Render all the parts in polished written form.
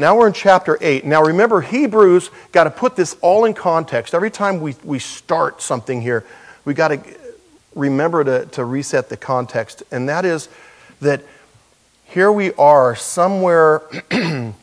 Now we're in chapter 8. Now remember, Hebrews got to put this all in context. Every time we start something here, we got to remember to reset the context. And that is that here we are somewhere, in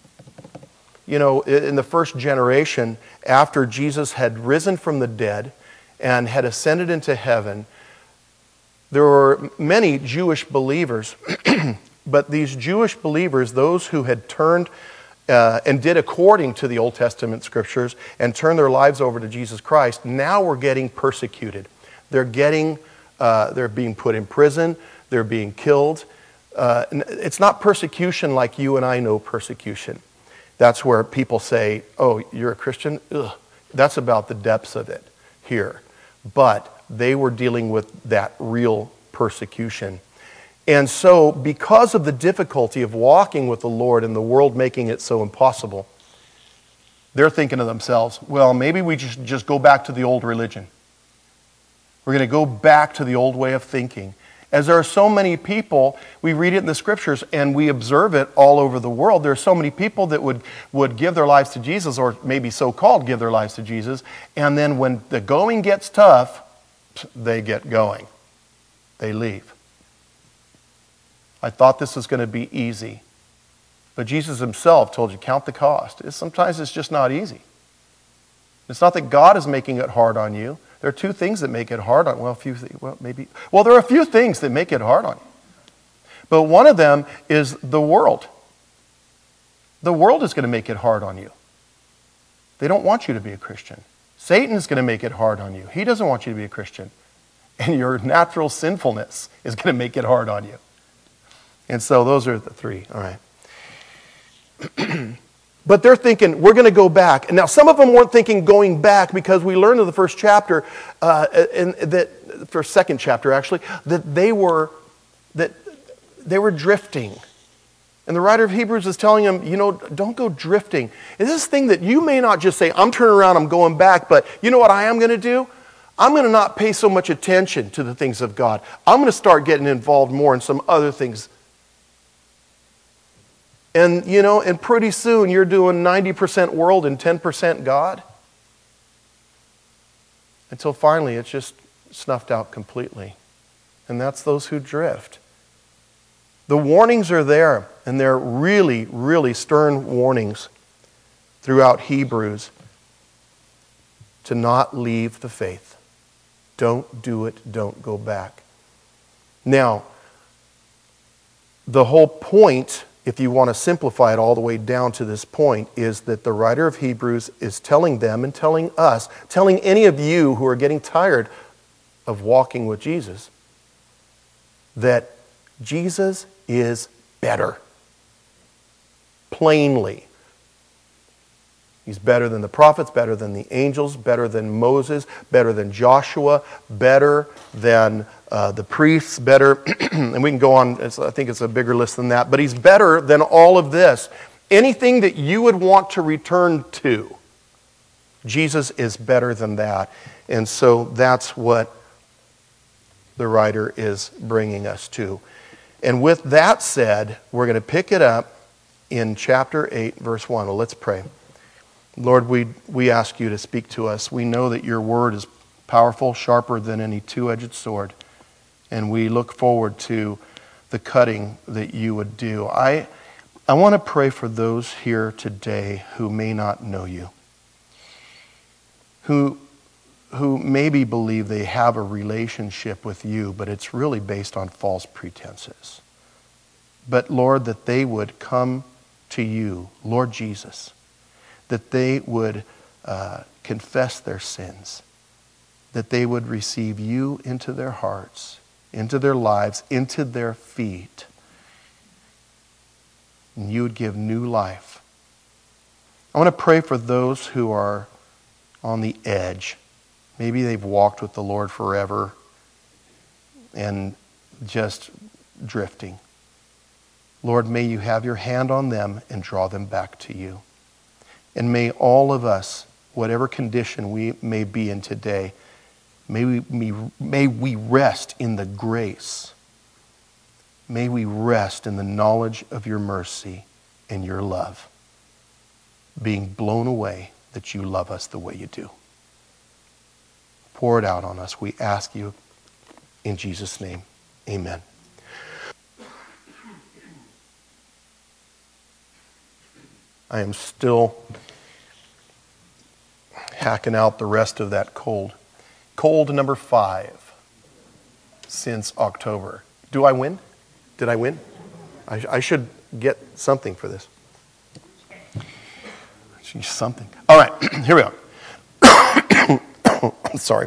the first generation after Jesus had risen from the dead and had ascended into heaven. There were many Jewish believers, but these Jewish believers, those who had turned and did according to the Old Testament scriptures and turned their lives over to Jesus Christ, now were getting persecuted. They're being put in prison. They're being killed. It's not persecution like you and I know persecution. That's where people say, oh, you're a Christian? Ugh. That's about the depths of it here. But they were dealing with that real persecution. And so, because of the difficulty of walking with the Lord and the world making it so impossible, they're thinking to themselves, well, maybe we just go back to the old religion. We're going to go back to the old way of thinking. As there are so many people, we read it in the scriptures and we observe it all over the world. There are so many people that would give their lives to Jesus, or maybe so-called give their lives to Jesus, and then when the going gets tough, they get going. They leave. I thought this was going to be easy. But Jesus himself told you, count the cost. Sometimes it's just not easy. It's not that God is making it hard on you. There are two things that make it hard on there are a few things that make it hard on you. But one of them is the world. The world is going to make it hard on you. They don't want you to be a Christian. Satan is going to make it hard on you. He doesn't want you to be a Christian. And your natural sinfulness is going to make it hard on you. And so those are the three. All right. But they're thinking, we're going to go back. And now some of them weren't thinking going back, because we learned in the first chapter, second chapter actually, that they were drifting. And the writer of Hebrews is telling them, don't go drifting. It's this thing that you may not just say, I'm turning around, I'm going back, but you know what I am going to do? I'm going to not pay so much attention to the things of God. I'm going to start getting involved more in some other things. And, and pretty soon you're doing 90% world and 10% God. Until finally it's just snuffed out completely. And that's those who drift. The warnings are there, and they're really, really stern warnings throughout Hebrews to not leave the faith. Don't do it. Don't go back. Now, the whole point, if you want to simplify it all the way down to this point, is that the writer of Hebrews is telling them and telling us, telling any of you who are getting tired of walking with Jesus, that Jesus is better. Plainly. He's better than the prophets, better than the angels, better than Moses, better than Joshua, better than the priests, better, and we can go on, I think it's a bigger list than that, but he's better than all of this. Anything that you would want to return to, Jesus is better than that. And so that's what the writer is bringing us to. And with that said, we're going to pick it up in chapter 8, verse 1. Well, let's pray. Lord, we ask you to speak to us. We know that your word is powerful, sharper than any two-edged sword. And we look forward to the cutting that you would do. I want to pray for those here today who may not know you, who maybe believe they have a relationship with you, but it's really based on false pretenses. But Lord, that they would come to you, Lord Jesus, that they would confess their sins, that they would receive you into their hearts, into their lives, into their feet, and you would give new life. I want to pray for those who are on the edge. Maybe they've walked with the Lord forever and just drifting. Lord, may you have your hand on them and draw them back to you. And may all of us, whatever condition we may be in today, may we rest in the grace. May we rest in the knowledge of your mercy and your love. being blown away that you love us the way you do. Pour it out on us. We ask you in Jesus' name. Amen. I am still hacking out the rest of that cold. Cold number 5 since October. Do I win? Did I win? I should get something for this. Something. All right, here we are. Sorry.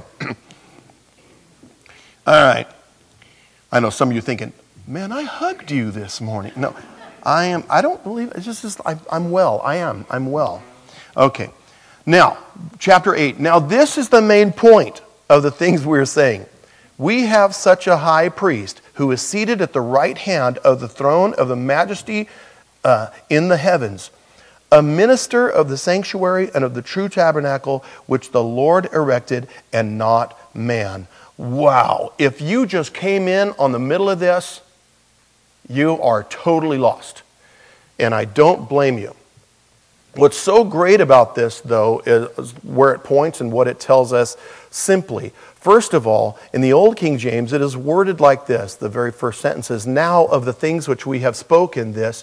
All right. I know some of you are thinking, man, I hugged you this morning. No, I don't believe it. It's just I'm well. I'm well. Okay. Now, chapter 8. Now, this is the main point of the things we're saying. We have such a high priest who is seated at the right hand of the throne of the majesty in the heavens, a minister of the sanctuary and of the true tabernacle which the Lord erected and not man. Wow. If you just came in on the middle of this, you are totally lost. And I don't blame you. What's so great about this, though, is where it points and what it tells us simply. First of all, in the Old King James, it is worded like this. The very first sentence is, now of the things which we have spoken, this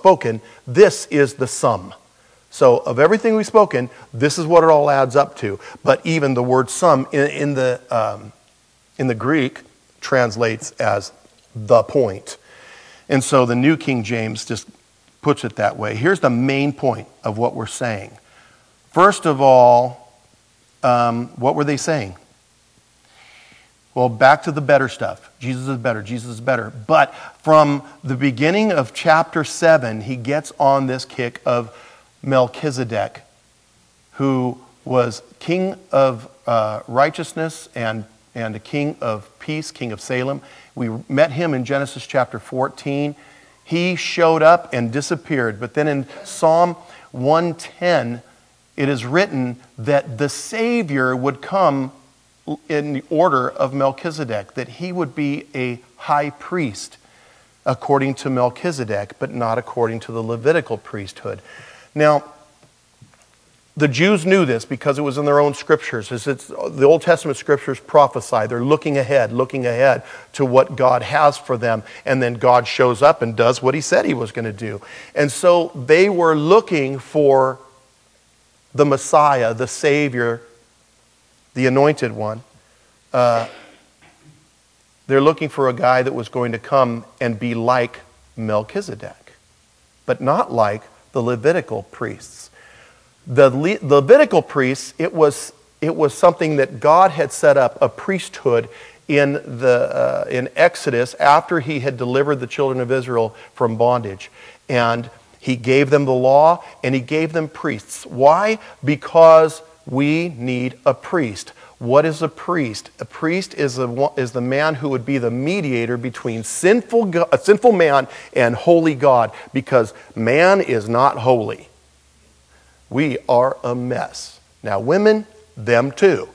is the sum. So of everything we've spoken, this is what it all adds up to. But even the word sum in the Greek translates as the point. And so the New King James just puts it that way. Here's the main point of what we're saying. First of all, what were they saying? Well, back to the better stuff. Jesus is better. Jesus is better. But from the beginning of chapter 7, he gets on this kick of Melchizedek, who was king of righteousness and a king of peace, king of Salem. We met him in Genesis chapter 14. He showed up and disappeared. But then in Psalm 110, it is written that the Savior would come in the order of Melchizedek, that he would be a high priest according to Melchizedek, but not according to the Levitical priesthood. Now, the Jews knew this because it was in their own scriptures. The Old Testament scriptures prophesy. They're looking ahead to what God has for them. And then God shows up and does what he said he was going to do. And so they were looking for the Messiah, the Savior, the Anointed One. They're looking for a guy that was going to come and be like Melchizedek, but not like the Levitical priests. The Levitical priests, it was something that God had set up, a priesthood in Exodus after he had delivered the children of Israel from bondage. And he gave them the law and he gave them priests. Why? Because we need a priest. What is a priest? A priest is the man who would be the mediator between sinful man and holy God, because man is not holy. We are a mess. Now, women, them too.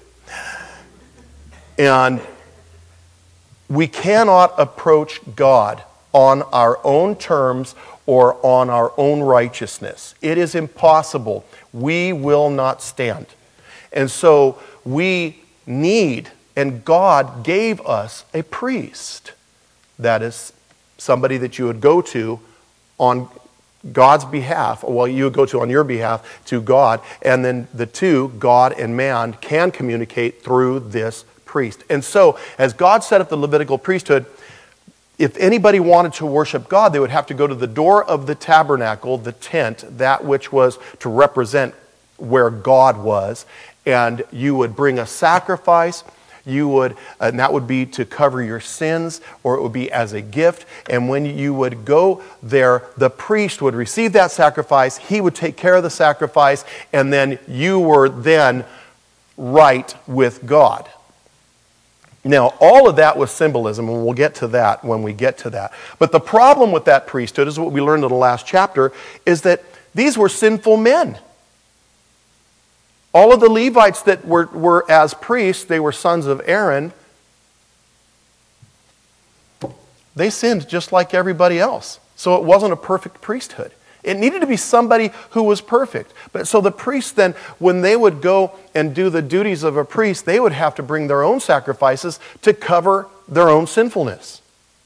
And we cannot approach God on our own terms or on our own righteousness. It is impossible. We will not stand. And so we need, and God gave us a priest. That is somebody that you would go to on God's behalf, well, you would go to on your behalf to God, and then the two, God and man, can communicate through this priest. And so, as God set up the Levitical priesthood, if anybody wanted to worship God, they would have to go to the door of the tabernacle, the tent, that which was to represent where God was, and you would bring a sacrifice. And that would be to cover your sins, or it would be as a gift. And when you would go there, the priest would receive that sacrifice. He would take care of the sacrifice, and then you were then right with God. Now, all of that was symbolism, and we'll get to that when we get to that. But the problem with that priesthood, is what we learned in the last chapter, is that these were sinful men. All of the Levites that were as priests, they were sons of Aaron. They sinned just like everybody else. So it wasn't a perfect priesthood. It needed to be somebody who was perfect. But so the priests then, when they would go and do the duties of a priest, they would have to bring their own sacrifices to cover their own sinfulness.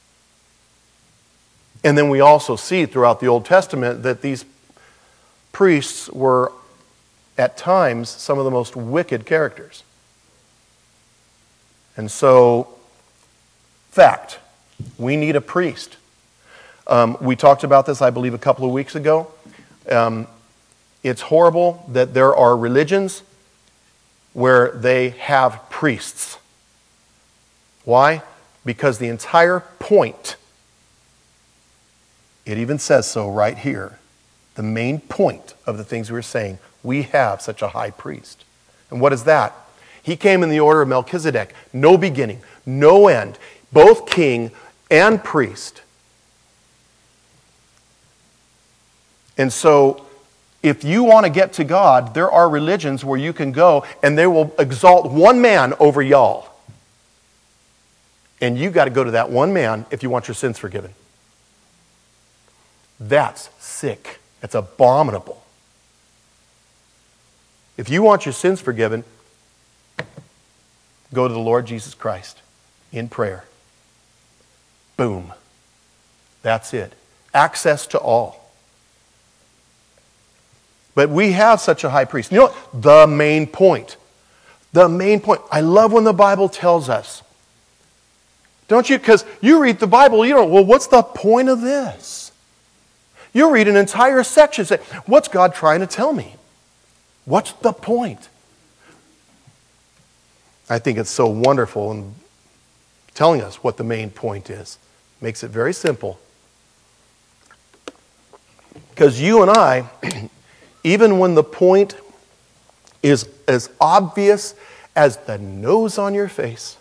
And then we also see throughout the Old Testament that these priests were at times some of the most wicked characters. And so, fact, we need a priest. We talked about this, I believe, a couple of weeks ago. It's horrible that there are religions where they have priests. Why? Because the entire point, it even says so right here, the main point of the things we were saying, we have such a high priest. And what is that? He came in the order of Melchizedek, no beginning, no end, both king and priest. And so, if you want to get to God, there are religions where you can go and they will exalt one man over y'all. And you got to go to that one man if you want your sins forgiven. That's sick. That's abominable. If you want your sins forgiven, go to the Lord Jesus Christ in prayer. Boom. That's it. Access to all. But we have such a high priest. You know what? The main point. The main point. I love when the Bible tells us. Don't you? Because you read the Bible, you know, well, what's the point of this? You read an entire section, say, what's God trying to tell me? What's the point? I think it's so wonderful in telling us what the main point is. Makes it very simple. Because you and I, even when the point is as obvious as the nose on your face,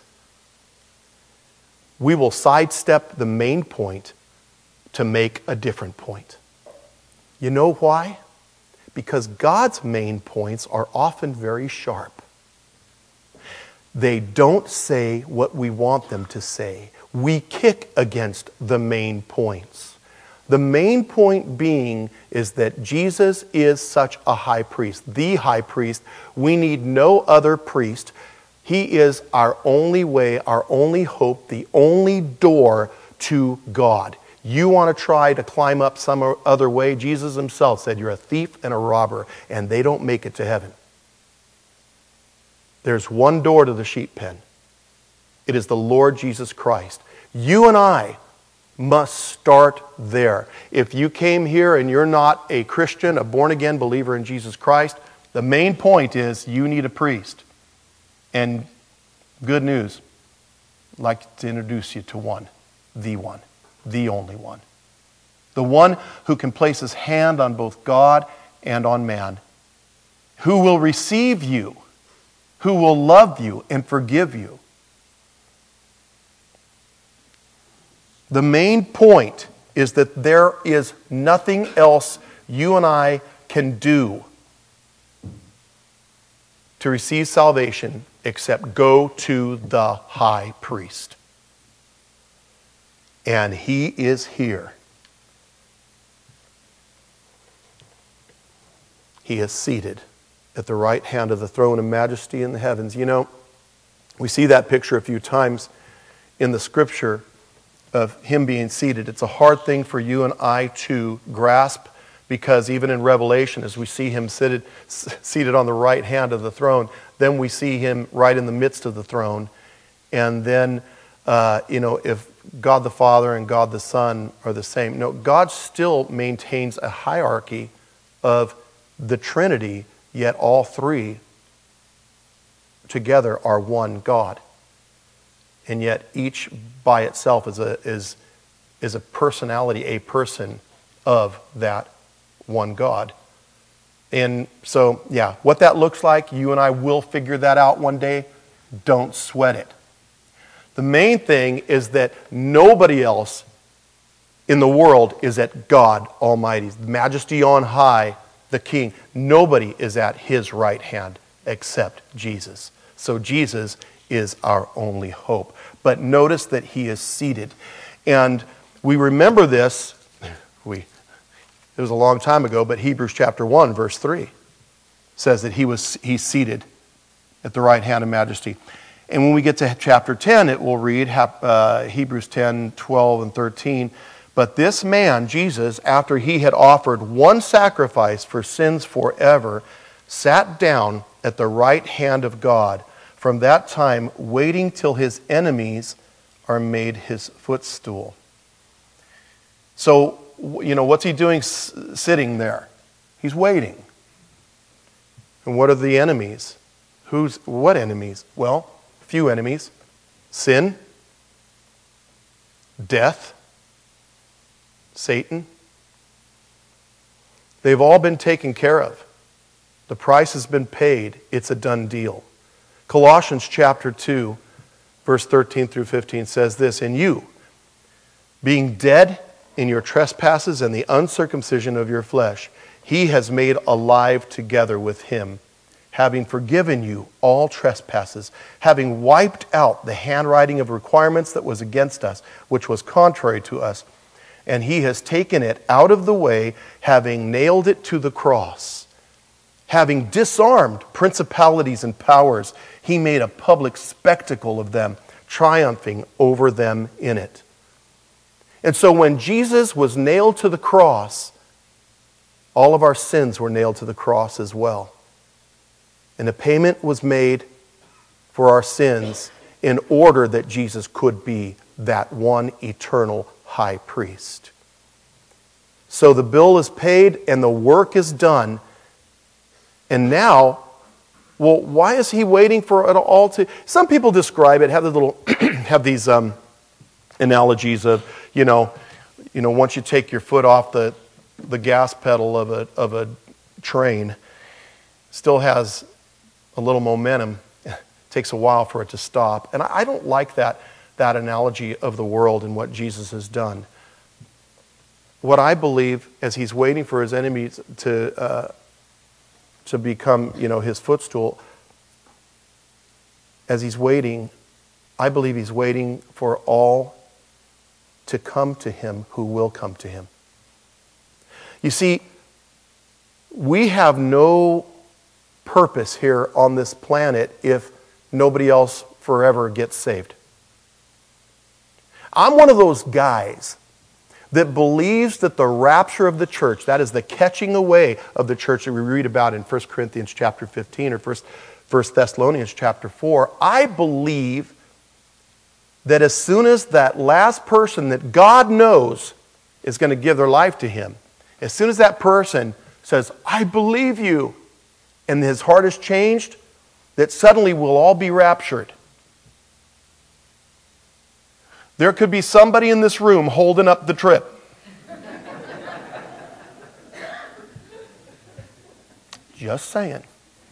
we will sidestep the main point to make a different point. You know why? Because God's main points are often very sharp. They don't say what we want them to say. We kick against the main points. The main point being is that Jesus is such a high priest, the high priest. We need no other priest. He is our only way, our only hope, the only door to God. You want to try to climb up some other way? Jesus himself said, you're a thief and a robber, and they don't make it to heaven. There's one door to the sheep pen. It is the Lord Jesus Christ. You and I must start there. If you came here and you're not a Christian, a born-again believer in Jesus Christ, the main point is you need a priest. And good news, I'd like to introduce you to one, the only one. The one who can place his hand on both God and on man, who will receive you, who will love you and forgive you. The main point is that there is nothing else you and I can do to receive salvation except go to the high priest. And he is here. He is seated at the right hand of the throne of majesty in the heavens. You know, we see that picture a few times in the scripture of him being seated. It's a hard thing for you and I to grasp, because even in Revelation, as we see him seated on the right hand of the throne, then we see him right in the midst of the throne. And then, if God the Father and God the Son are the same, no, God still maintains a hierarchy of the Trinity, yet all three together are one God. And yet each by itself is a personality, a person of that one God. And so, yeah, what that looks like, you and I will figure that out one day. Don't sweat it. The main thing is that nobody else in the world is at God Almighty's majesty on high, the King. Nobody is at his right hand except Jesus. So Jesus is our only hope. But notice that he is seated. And we remember this. It was a long time ago, but Hebrews chapter 1, verse 3 says that he's seated at the right hand of majesty. And when we get to chapter 10, it will read Hebrews 10, 12, and 13. But this man, Jesus, after he had offered one sacrifice for sins forever, sat down at the right hand of God, from that time waiting till his enemies are made his footstool. So, what's he doing sitting there? He's waiting. And what are the enemies? What enemies? Well, a few enemies. Sin, death, Satan. They've all been taken care of. The price has been paid. It's a done deal. Colossians chapter 2, verse 13 through 15 says this, "And you, being dead in your trespasses and the uncircumcision of your flesh, he has made alive together with him, having forgiven you all trespasses, having wiped out the handwriting of requirements that was against us, which was contrary to us. And he has taken it out of the way, having nailed it to the cross. Having disarmed principalities and powers, he made a public spectacle of them, triumphing over them in it." And so when Jesus was nailed to the cross, all of our sins were nailed to the cross as well. And a payment was made for our sins in order that Jesus could be that one eternal high priest. So the bill is paid and the work is done. And now, well, why is he waiting for it all to... Some people describe it, have these analogies of, once you take your foot off the gas pedal of a train, still has a little momentum. It takes a while for it to stop. And I don't like that analogy of the world and what Jesus has done. What I believe, as he's waiting for his enemies to become, his footstool, as he's waiting, I believe he's waiting for all to come to him who will come to him. You see, we have no purpose here on this planet if nobody else forever gets saved. I'm one of those guys that believes that the rapture of the church, that is the catching away of the church that we read about in 1 Corinthians chapter 15 or 1 Thessalonians chapter 4, I believe that as soon as that last person that God knows is going to give their life to him, as soon as that person says, "I believe you," and his heart is changed, that suddenly we'll all be raptured. There could be somebody in this room holding up the trip. Just saying.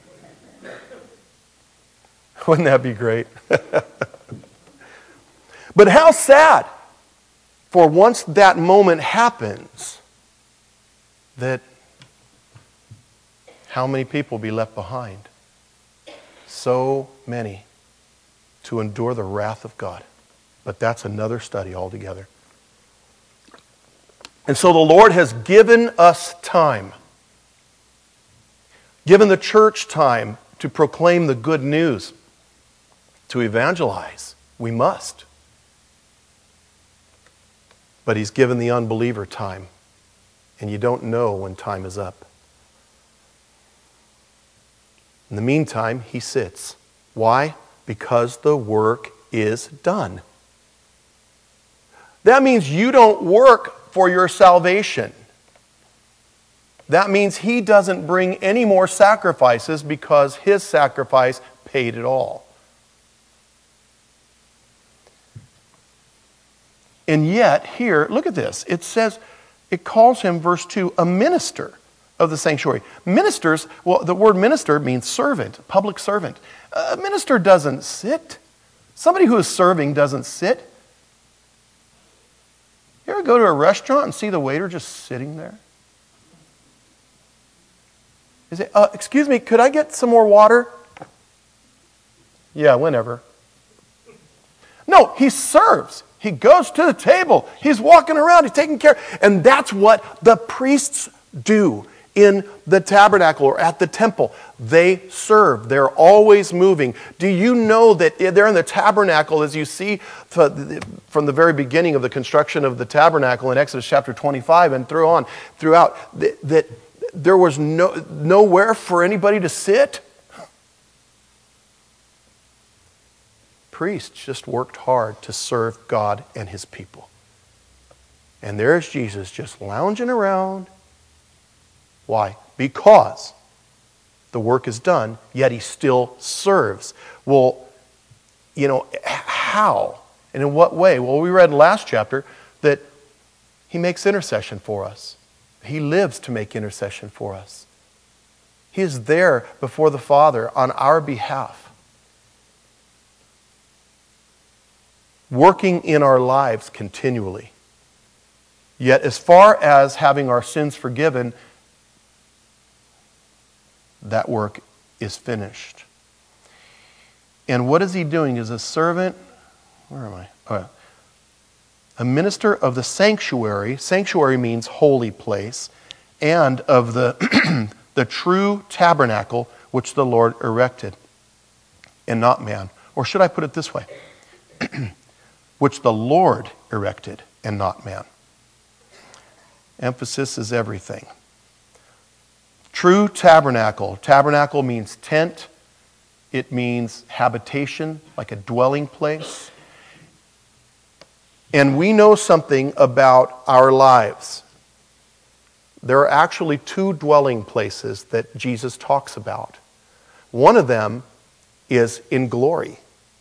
Wouldn't that be great? But how sad, for once that moment happens, that how many people will be left behind? So many to endure the wrath of God. But that's another study altogether. And so the Lord has given us time, given the church time to proclaim the good news, to evangelize. We must. But he's given the unbeliever time, and you don't know when time is up. In the meantime, he sits. Why? Because the work is done. That means you don't work for your salvation. That means he doesn't bring any more sacrifices because his sacrifice paid it all. And yet, here, look at this. It says, it calls him, verse 2, a minister of the sanctuary. Ministers, well, the word minister means servant, public servant. A minister doesn't sit. Somebody who is serving doesn't sit. You ever go to a restaurant and see the waiter just sitting there? You say, excuse me, could I get some more water? Yeah, whenever. No, he serves. He goes to the table. He's walking around. He's taking care. And that's what the priests do in the tabernacle or at the temple. They serve. They're always moving. Do you know that they're in the tabernacle, as you see from the very beginning of the construction of the tabernacle in Exodus chapter 25 and throughout, that there was nowhere for anybody to sit? Priests just worked hard to serve God and his people. And there's Jesus just lounging around. Why? Because the work is done, yet he still serves. Well, how? And in what way? Well, we read in the last chapter that he makes intercession for us. He lives to make intercession for us. He is there before the Father on our behalf, working in our lives continually. Yet as far as having our sins forgiven, that work is finished. And what is he doing? As a servant, where am I? Oh, a minister of the sanctuary. Sanctuary means holy place. And of the, the true tabernacle which the Lord erected, and not man. Or should I put it this way? Which the Lord erected, and not man. Emphasis is everything. True tabernacle. Tabernacle means tent. It means habitation, like a dwelling place. And we know something about our lives. There are actually two dwelling places that Jesus talks about. One of them is in glory.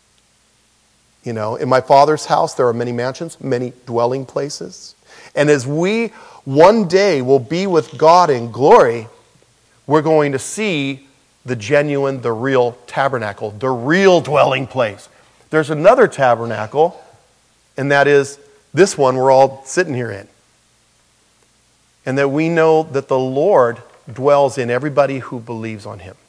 In my Father's house there are many mansions, many dwelling places. And as we one day will be with God in glory, we're going to see the genuine, the real tabernacle, the real dwelling place. There's another tabernacle, and that is this one we're all sitting here in. And that we know that the Lord dwells in everybody who believes on him.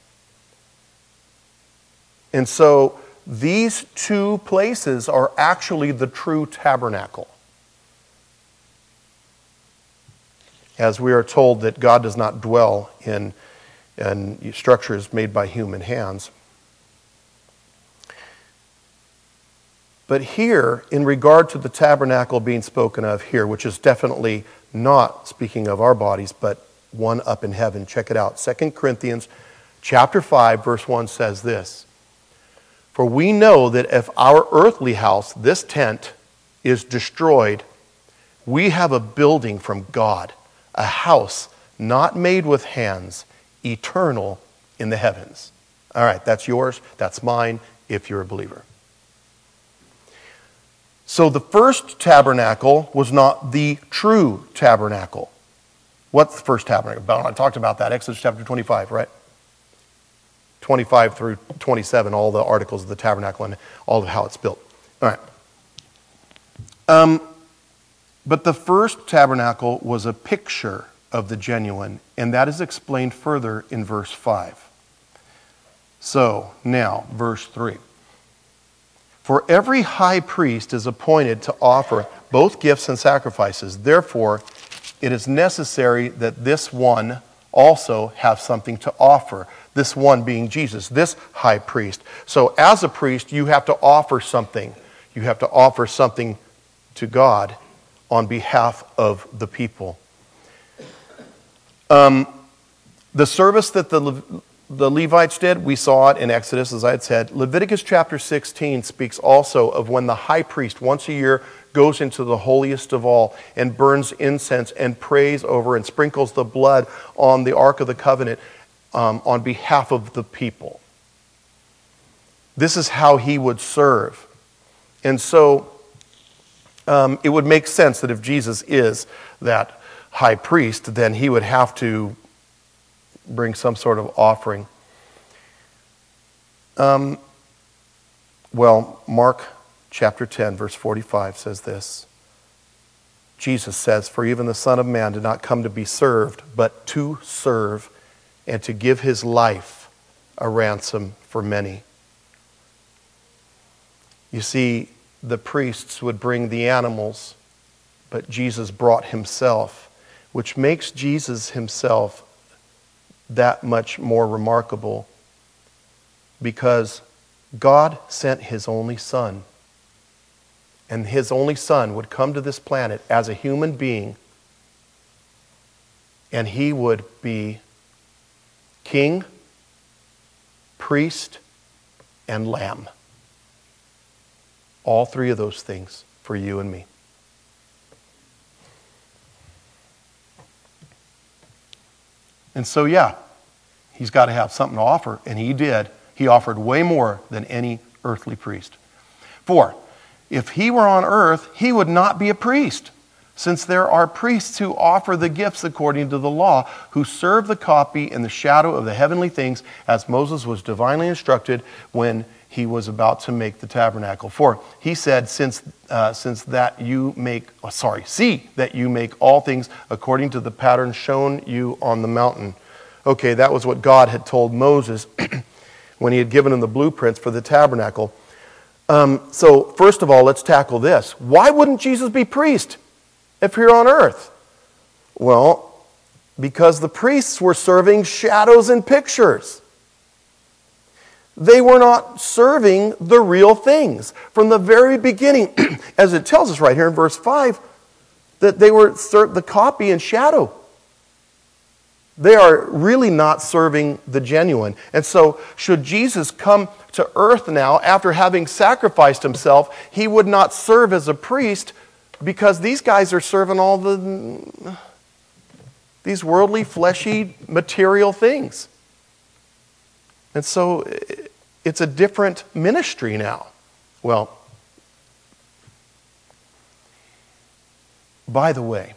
And so these two places are actually the true tabernacle. As we are told that God does not dwell in structures made by human hands. But here, in regard to the tabernacle being spoken of here, which is definitely not speaking of our bodies, but one up in heaven. Check it out. 2 Corinthians chapter 5, verse 1 says this. For we know that if our earthly house, this tent, is destroyed, we have a building from God, a house not made with hands, eternal in the heavens. All right, that's yours, that's mine, if you're a believer. So the first tabernacle was not the true tabernacle. What's the first tabernacle? I talked about that, Exodus chapter 25, right? 25 through 27, all the articles of the tabernacle and all of how it's built. All right. But the first tabernacle was a picture of the genuine, and that is explained further in verse 5. So, now, verse 3. For every high priest is appointed to offer both gifts and sacrifices. Therefore, it is necessary that this one also have something to offer. This one being Jesus, this high priest. So as a priest, you have to offer something. You have to offer something to God on behalf of the people. The service that the Levites did, we saw it in Exodus, as I had said. Leviticus chapter 16 speaks also of when the high priest once a year goes into the holiest of all and burns incense and prays over and sprinkles the blood on the Ark of the Covenant on behalf of the people. This is how he would serve. And so it would make sense that if Jesus is that high priest, then he would have to bring some sort of offering. Mark chapter 10, verse 45 says this. Jesus says, for even the Son of Man did not come to be served, but to serve and to give his life a ransom for many. You see, the priests would bring the animals, but Jesus brought himself, which makes Jesus himself that much more remarkable, because God sent his only Son, and his only Son would come to this planet as a human being, and he would be king, priest, and lamb. All three of those things for you and me. And so, yeah, he's got to have something to offer, and he did. He offered way more than any earthly priest. 4, if he were on earth, he would not be a priest, since there are priests who offer the gifts according to the law, who serve the copy in the shadow of the heavenly things, as Moses was divinely instructed when he was about to make the tabernacle. 4, he said, see that you make all things according to the pattern shown you on the mountain. Okay, that was what God had told Moses when he had given him the blueprints for the tabernacle. So first of all, let's tackle this. Why wouldn't Jesus be priest if you're on earth? Well, because the priests were serving shadows and pictures. They were not serving the real things. From the very beginning, as it tells us right here in verse 5, that they were the copy and shadow. They are really not serving the genuine. And so, should Jesus come to earth now, after having sacrificed himself, he would not serve as a priest, because these guys are serving all these worldly, fleshy, material things. And so it's a different ministry now. Well, by the way,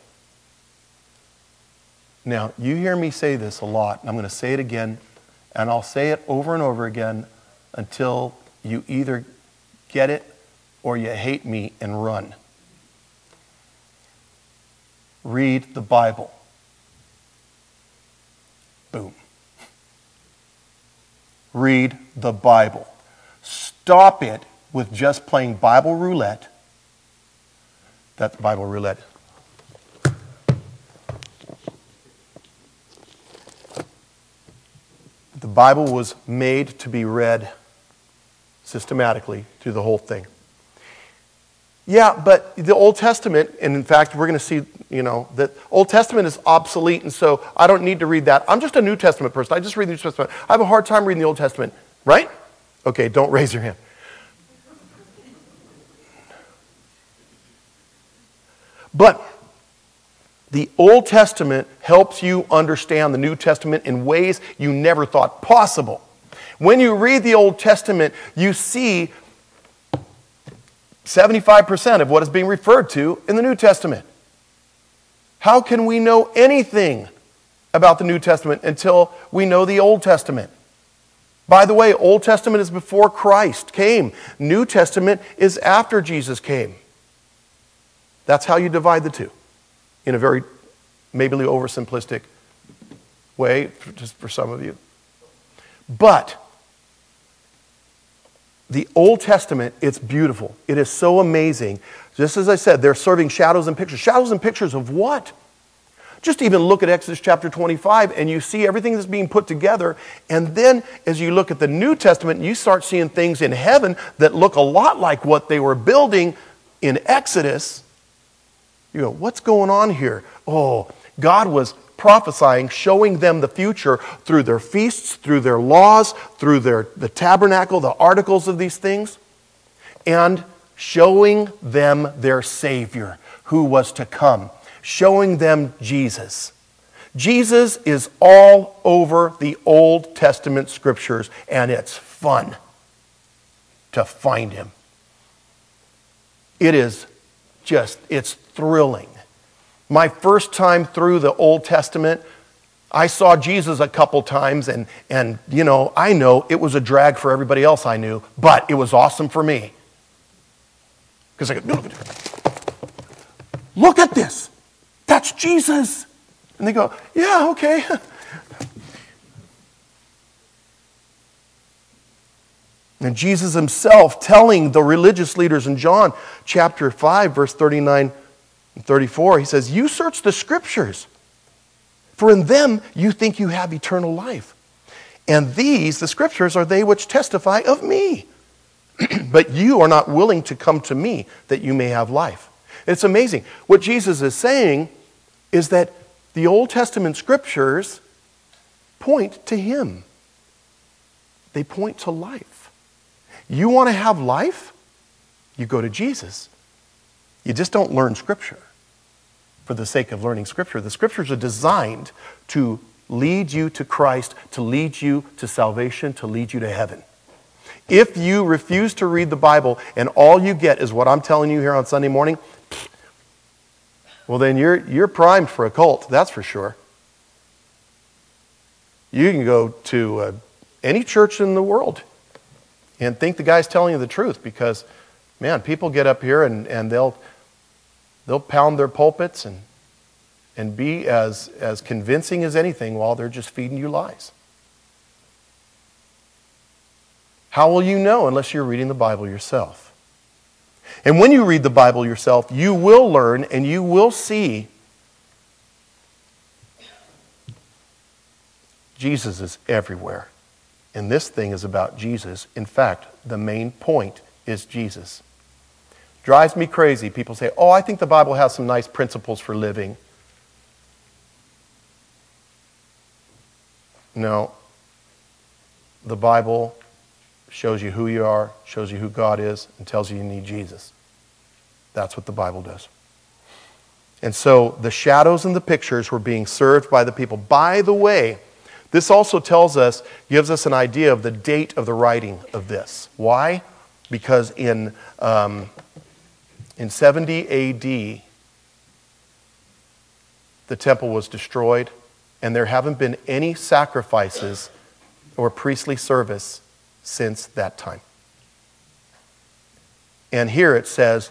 now you hear me say this a lot, and I'm going to say it again, and I'll say it over and over again until you either get it or you hate me and run. Read the Bible. Boom. Read the Bible. Stop it with just playing Bible roulette. That's Bible roulette. The Bible was made to be read systematically through the whole thing. Yeah, but the Old Testament, and in fact, we're going to see, that Old Testament is obsolete, and so I don't need to read that. I'm just a New Testament person. I just read the New Testament. I have a hard time reading the Old Testament, right? Okay, don't raise your hand. But the Old Testament helps you understand the New Testament in ways you never thought possible. When you read the Old Testament, you see 75% of what is being referred to in the New Testament. How can we know anything about the New Testament until we know the Old Testament? By the way, Old Testament is before Christ came. New Testament is after Jesus came. That's how you divide the two, in a very maybe oversimplistic way, just for some of you. But the Old Testament, it's beautiful. It is so amazing. Just as I said, they're serving shadows and pictures. Shadows and pictures of what? Just even look at Exodus chapter 25 and you see everything that's being put together. And then as you look at the New Testament, you start seeing things in heaven that look a lot like what they were building in Exodus. You go, what's going on here? Oh, God was prophesying, showing them the future through their feasts, through their laws, through the tabernacle, the articles of these things, and showing them their Savior who was to come, showing them Jesus. Jesus is all over the Old Testament scriptures, and it's fun to find him. It's thrilling. My first time through the Old Testament, I saw Jesus a couple times, and I know it was a drag for everybody else I knew, but it was awesome for me. Because I go, look at this. That's Jesus. And they go, yeah, okay. And Jesus himself telling the religious leaders in John chapter 5, verse 39 and 34, he says, "You search the scriptures, for in them you think you have eternal life. And these, the scriptures, are they which testify of me. But you are not willing to come to me that you may have life." It's amazing. What Jesus is saying is that the Old Testament scriptures point to him. They point to life. You want to have life? You go to Jesus. You just don't learn scripture for the sake of learning scripture. The scriptures are designed to lead you to Christ, to lead you to salvation, to lead you to heaven. If you refuse to read the Bible and all you get is what I'm telling you here on Sunday morning, well then you're primed for a cult, that's for sure. You can go to any church in the world and think the guy's telling you the truth because, man, people get up here and they'll pound their pulpits and be as convincing as anything while they're just feeding you lies. How will you know unless you're reading the Bible yourself? And when you read the Bible yourself, you will learn and you will see Jesus is everywhere. And this thing is about Jesus. In fact, the main point is Jesus. Drives me crazy. People say, "Oh, I think the Bible has some nice principles for living." No. The Bible shows you who you are, shows you who God is, and tells you need Jesus. That's what the Bible does. And so the shadows and the pictures were being served by the people. By the way, this also gives us an idea of the date of the writing of this. Why? Because in 70 AD, the temple was destroyed, and there haven't been any sacrifices or priestly service since that time. And here it says,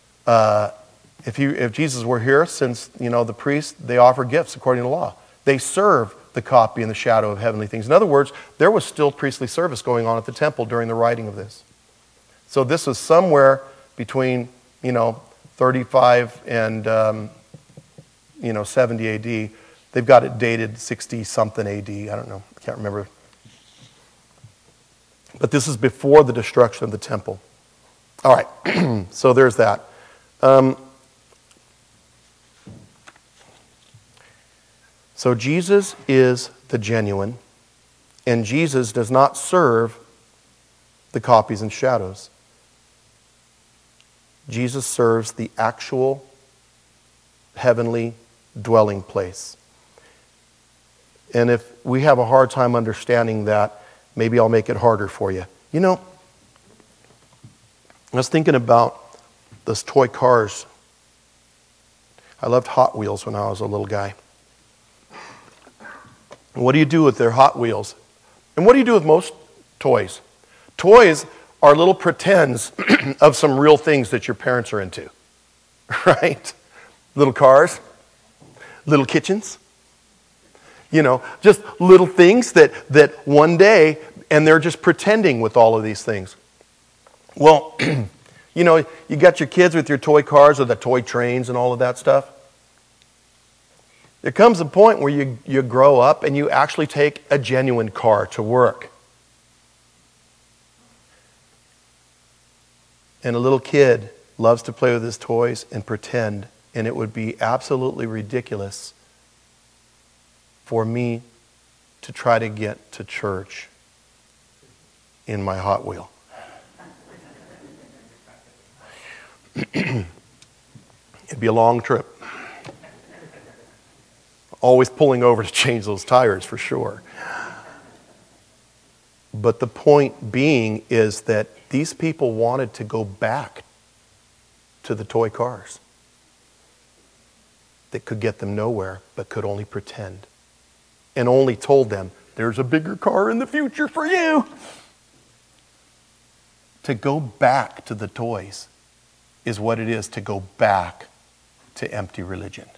if Jesus were here, since the priests, they offer gifts according to law. They serve the copy and the shadow of heavenly things. In other words, there was still priestly service going on at the temple during the writing of this. So this was somewhere between 35 and 70 AD. They've got it dated 60-something AD. I don't know. I can't remember. But this is before the destruction of the temple. All right. So there's that. So Jesus is the genuine, and Jesus does not serve the copies and shadows. Jesus serves the actual heavenly dwelling place. And if we have a hard time understanding that, maybe I'll make it harder for you. I was thinking about those toy cars. I loved Hot Wheels when I was a little guy. And what do you do with their Hot Wheels? And what do you do with most toys? Toys are little pretends of some real things that your parents are into. Right? Little cars, little kitchens. Just little things that one day, and they're just pretending with all of these things. Well, you got your kids with your toy cars or the toy trains and all of that stuff. There comes a point where you grow up and you actually take a genuine car to work. And a little kid loves to play with his toys and pretend, and it would be absolutely ridiculous for me to try to get to church in my Hot Wheel. It'd be a long trip. Always pulling over to change those tires for sure. But the point being is that these people wanted to go back to the toy cars that could get them nowhere, but could only pretend. And only told them, there's a bigger car in the future for you. To go back to the toys is what it is to go back to empty religion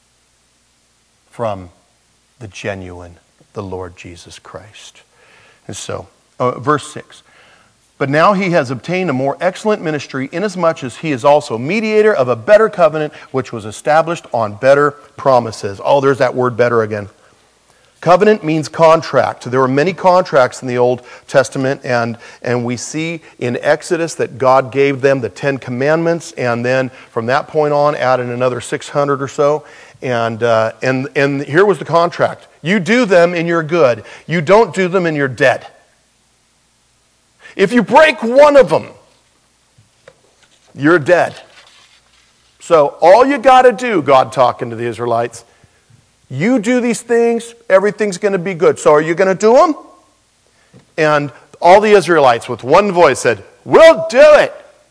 from the genuine, the Lord Jesus Christ. And so, verse 6. But now he has obtained a more excellent ministry, inasmuch as he is also mediator of a better covenant, which was established on better promises. Oh, there's that word better again. Covenant means contract. There were many contracts in the Old Testament, and we see in Exodus that God gave them the 10 Commandments, and then from that point on added another 600 or so. And here was the contract. You do them and you're good. You don't do them and you're dead. If you break one of them, you're dead. So all you got to do, God talking to the Israelites, you do these things, everything's going to be good. So are you going to do them? And all the Israelites with one voice said, we'll do it.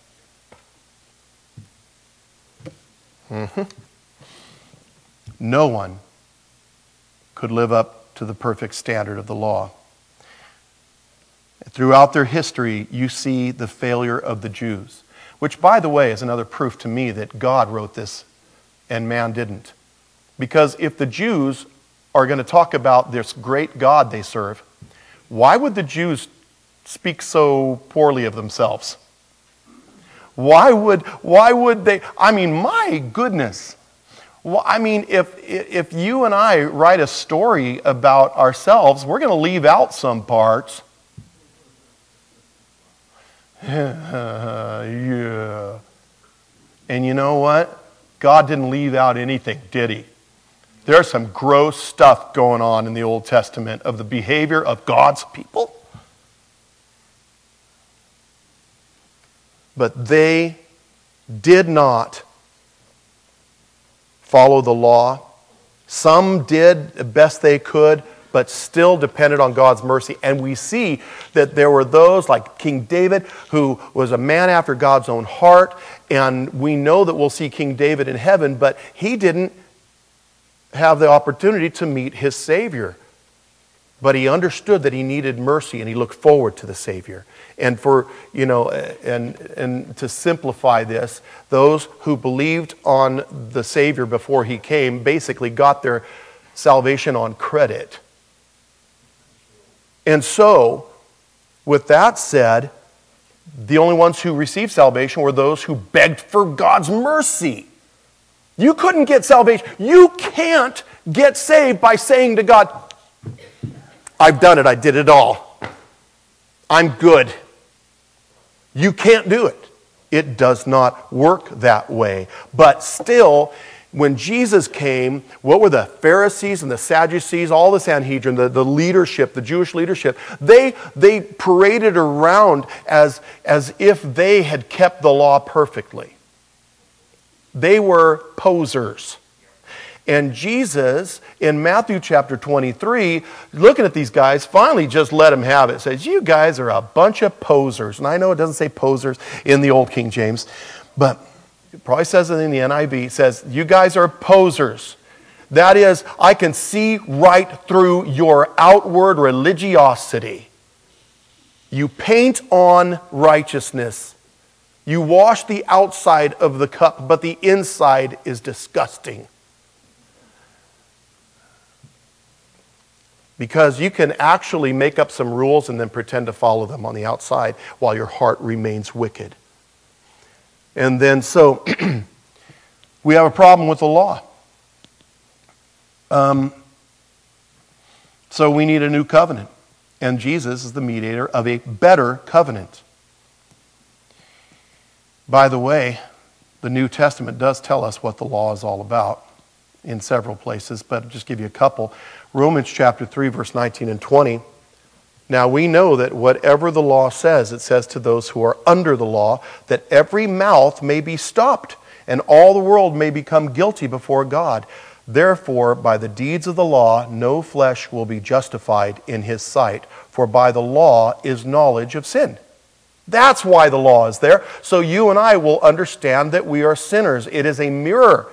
No one could live up to the perfect standard of the law. Throughout their history, you see the failure of the Jews, which, by the way, is another proof to me that God wrote this and man didn't. Because if the Jews are going to talk about this great God they serve, why would the Jews speak so poorly of themselves? Why would they? I mean, my goodness. Well, I mean, if you and I write a story about ourselves, we're going to leave out some parts. Yeah. And you know what? God didn't leave out anything, did he? There's some gross stuff going on in the Old Testament of the behavior of God's people. But they did not follow the law. Some did the best they could, but still depended on God's mercy. And we see that there were those like King David, who was a man after God's own heart. And we know that we'll see King David in heaven, but he didn't have the opportunity to meet his Savior. But he understood that he needed mercy, and he looked forward to the Savior. And for, and to simplify this, those who believed on the Savior before he came basically got their salvation on credit. And so, with that said, the only ones who received salvation were those who begged for God's mercy. You couldn't get salvation. You can't get saved by saying to God, I've done it, I did it all. I'm good. You can't do it. It does not work that way. But still, when Jesus came, what were the Pharisees and the Sadducees, all the Sanhedrin, the leadership, the Jewish leadership, they paraded around as if they had kept the law perfectly. They were posers. And Jesus, in Matthew chapter 23, looking at these guys, finally just let them have it. Says, you guys are a bunch of posers. And I know it doesn't say posers in the old King James, but it probably says it in the NIV. It says, you guys are posers. That is, I can see right through your outward religiosity. You paint on righteousness. You wash the outside of the cup, but the inside is disgusting. Because you can actually make up some rules and then pretend to follow them on the outside while your heart remains wicked. And then so we have a problem with the law. So we need a new covenant. And Jesus is the mediator of a better covenant. By the way, the New Testament does tell us what the law is all about in several places, but I'll just give you a couple. Romans chapter 3, verse 19 and 20. Now we know that whatever the law says, it says to those who are under the law, that every mouth may be stopped, and all the world may become guilty before God. Therefore, by the deeds of the law, no flesh will be justified in his sight, for by the law is knowledge of sin. That's why the law is there, so you and I will understand that we are sinners. It is a mirror.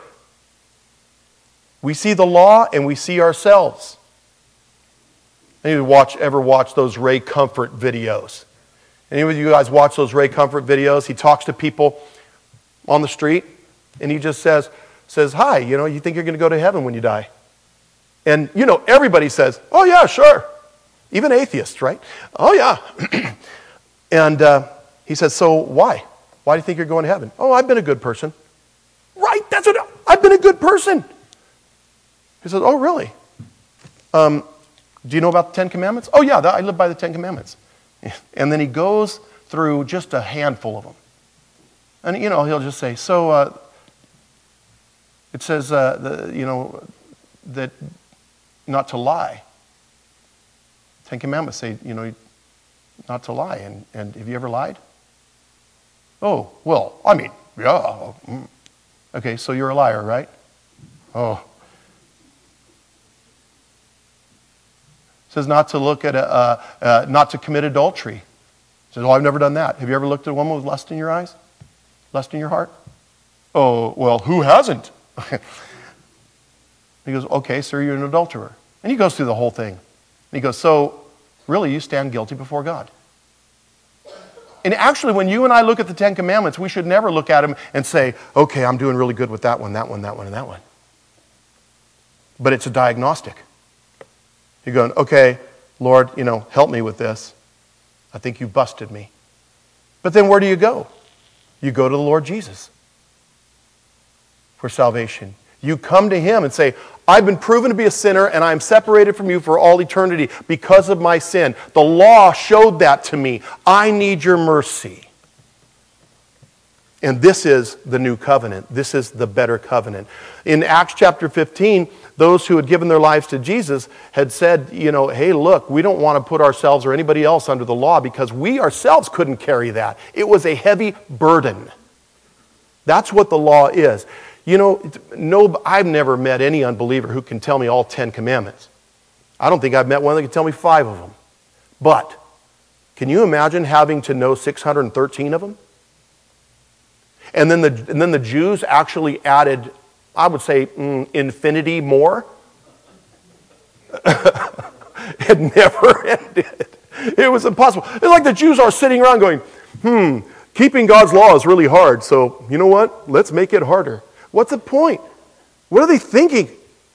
We see the law and we see ourselves. Any of you ever watch those Ray Comfort videos? Any of you guys watch those Ray Comfort videos? He talks to people on the street and he just says, hi, you think you're going to go to heaven when you die? And, everybody says, oh yeah, sure. Even atheists, right? Oh yeah. And he says, so why? Why do you think you're going to heaven? Oh, I've been a good person. Right, that's what, I've been a good person. He says, oh, really? Do you know about the Ten Commandments? Oh, yeah, I live by the Ten Commandments. And then he goes through just a handful of them. And, he'll just say, so it says, that not to lie. Ten Commandments say, not to lie. And have you ever lied? Oh, well, yeah. Okay, so you're a liar, right? Oh. It says not to look at not to commit adultery. It says, oh, I've never done that. Have you ever looked at a woman with lust in your eyes? Lust in your heart? Oh, well, who hasn't? He goes, okay, sir, you're an adulterer. And he goes through the whole thing. And he goes, so, really, you stand guilty before God. And actually, when you and I look at the Ten Commandments, we should never look at them and say, okay, I'm doing really good with that one, that one, that one, and that one. But it's a diagnostic. You're going, okay, Lord, help me with this. I think you busted me. But then where do you go? You go to the Lord Jesus for salvation. You come to Him and say, I've been proven to be a sinner and I'm separated from you for all eternity because of my sin. The law showed that to me. I need your mercy. And this is the new covenant. This is the better covenant. In Acts chapter 15, those who had given their lives to Jesus had said, hey, look, we don't want to put ourselves or anybody else under the law because we ourselves couldn't carry that. It was a heavy burden. That's what the law is. I've never met any unbeliever who can tell me all 10 commandments. I don't think I've met one that can tell me 5 of them. But can you imagine having to know 613 of them? And then the Jews actually added, I would say, infinity more. It never ended. It was impossible. It's like the Jews are sitting around going, keeping God's law is really hard, so you know what? Let's make it harder. What's the point? What are they thinking?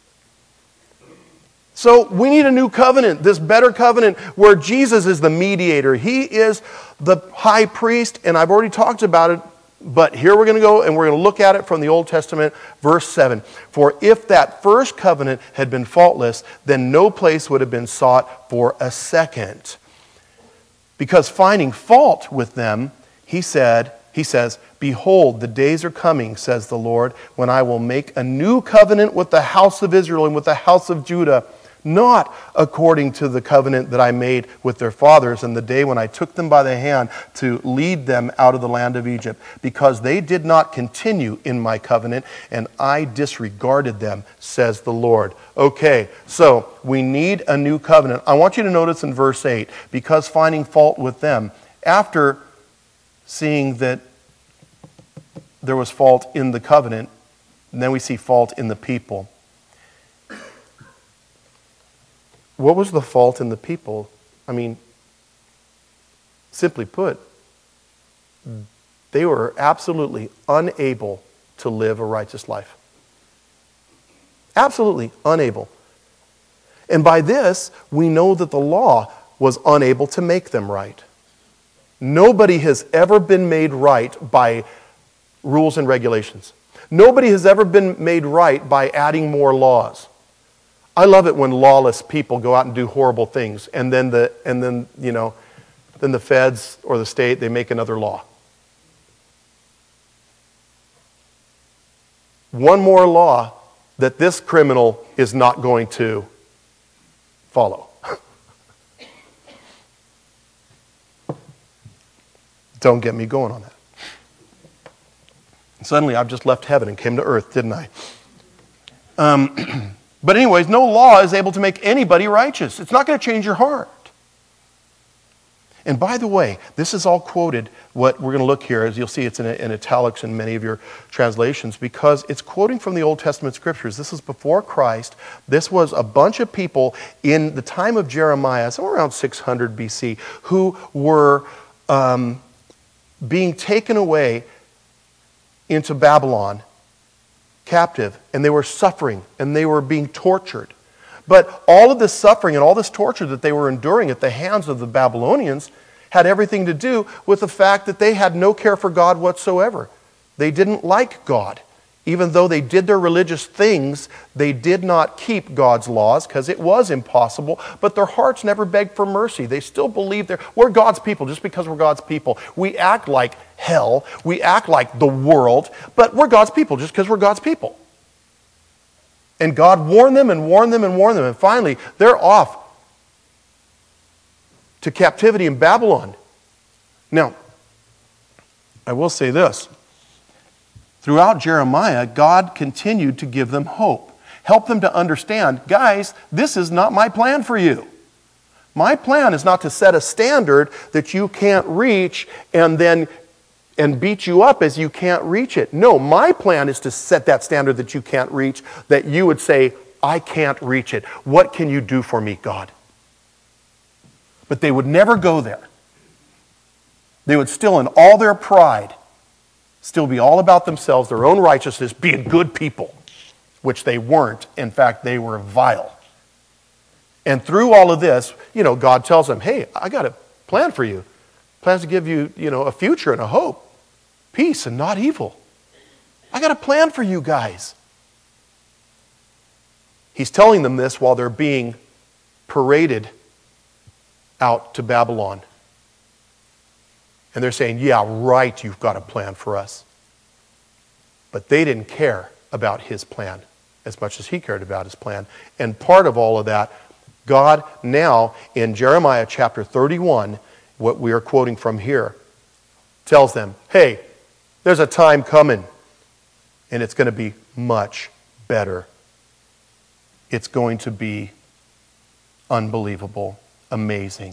So we need a new covenant, this better covenant where Jesus is the mediator. He is the high priest, and I've already talked about it, but here we're going to go and we're going to look at it from the Old Testament, verse 7. For if that first covenant had been faultless, then no place would have been sought for a second. Because finding fault with them, he says, behold, the days are coming, says the Lord, when I will make a new covenant with the house of Israel and with the house of Judah, not according to the covenant that I made with their fathers in the day when I took them by the hand to lead them out of the land of Egypt, because they did not continue in my covenant, and I disregarded them, says the Lord. Okay, so we need a new covenant. I want you to notice in verse 8, because finding fault with them, after seeing that there was fault in the covenant, and then we see fault in the people. What was the fault in the people? Simply put, they were absolutely unable to live a righteous life. Absolutely unable. And by this, we know that the law was unable to make them right. Nobody has ever been made right by rules and regulations. Nobody has ever been made right by adding more laws. I love it when lawless people go out and do horrible things, and then the feds or the state, they make another law. One more law that this criminal is not going to follow. Don't get me going on that. Suddenly, I've just left heaven and came to earth, didn't I? But anyways, no law is able to make anybody righteous. It's not going to change your heart. And by the way, this is all quoted, what we're going to look here, as you'll see it's in italics in many of your translations, because it's quoting from the Old Testament scriptures. This is before Christ. This was a bunch of people in the time of Jeremiah, somewhere around 600 BC, who were being taken away into Babylon, captive, and they were suffering, and they were being tortured. But all of this suffering and all this torture that they were enduring at the hands of the Babylonians had everything to do with the fact that they had no care for God whatsoever. They didn't like God. Even though they did their religious things, they did not keep God's laws because it was impossible, but their hearts never begged for mercy. They still believed we're God's people just because we're God's people. We act like hell, we act like the world, but we're God's people just because we're God's people. And God warned them and warned them and warned them, and finally they're off to captivity in Babylon. Now, I will say this. Throughout Jeremiah, God continued to give them hope. Help them to understand, guys, this is not my plan for you. My plan is not to set a standard that you can't reach and beat you up as you can't reach it. No, my plan is to set that standard that you can't reach, that you would say, I can't reach it. What can you do for me, God? But they would never go there. They would still, in all their pride, still be all about themselves, their own righteousness, being good people, which they weren't. In fact, they were vile. And through all of this, God tells them, hey, I got a plan for you. Plans to give you, a future and a hope, peace and not evil. I got a plan for you guys. He's telling them this while they're being paraded out to Babylon. And they're saying, yeah, right, you've got a plan for us. But they didn't care about his plan as much as he cared about his plan. And part of all of that, God now, in Jeremiah chapter 31, what we are quoting from here, tells them, hey, there's a time coming, and it's going to be much better. It's going to be unbelievable, amazing.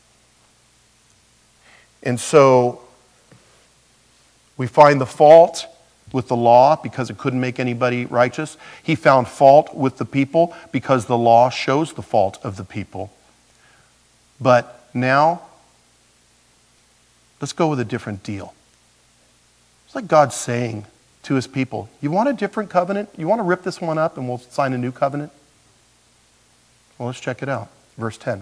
And so we find the fault with the law because it couldn't make anybody righteous. He found fault with the people because the law shows the fault of the people. But now, let's go with a different deal. It's like God saying to his people, you want a different covenant? You want to rip this one up and we'll sign a new covenant? Well, let's check it out. Verse 10.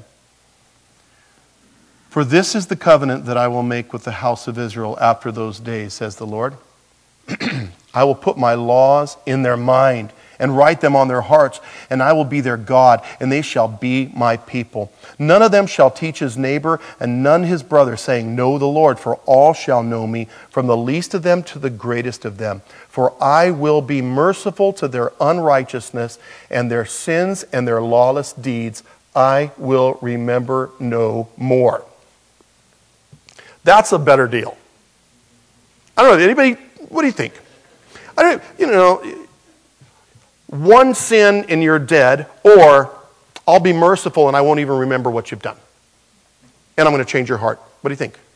For this is the covenant that I will make with the house of Israel after those days, says the Lord. I will put my laws in their mind and write them on their hearts, and I will be their God, and they shall be my people. None of them shall teach his neighbor, and none his brother, saying, know the Lord, for all shall know me, from the least of them to the greatest of them. For I will be merciful to their unrighteousness, and their sins and their lawless deeds I will remember no more. That's a better deal. I don't know, anybody, what do you think? I don't, one sin and you're dead, or I'll be merciful and I won't even remember what you've done. And I'm going to change your heart. What do you think?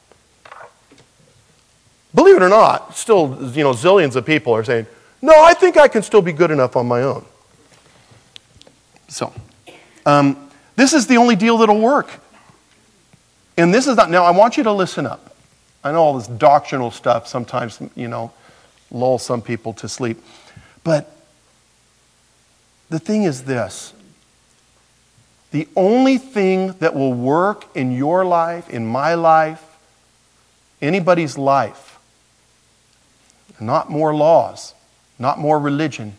Believe it or not, still, zillions of people are saying, no, I think I can still be good enough on my own. So, this is the only deal that'll work. And this is not, now I want you to listen up. I know all this doctrinal stuff sometimes, lulls some people to sleep. But the thing is this. The only thing that will work in your life, in my life, anybody's life, not more laws, not more religion,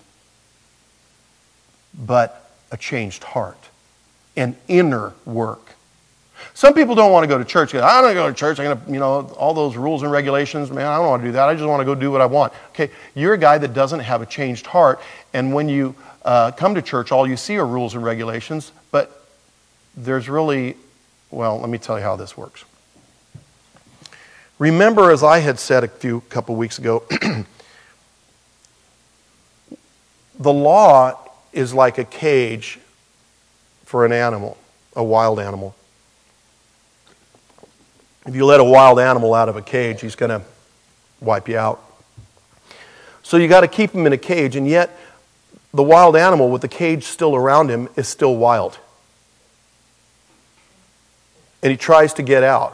but a changed heart, an inner work. Some people don't want to go to church. I don't go to church. I'm going to, all those rules and regulations, man, I don't want to do that. I just want to go do what I want. Okay, you're a guy that doesn't have a changed heart, and when you come to church, all you see are rules and regulations, but there's really, let me tell you how this works. Remember, as I had said a couple weeks ago, the law is like a cage for an animal, a wild animal. If you let a wild animal out of a cage, he's going to wipe you out. So you got to keep him in a cage, and yet the wild animal with the cage still around him is still wild. And he tries to get out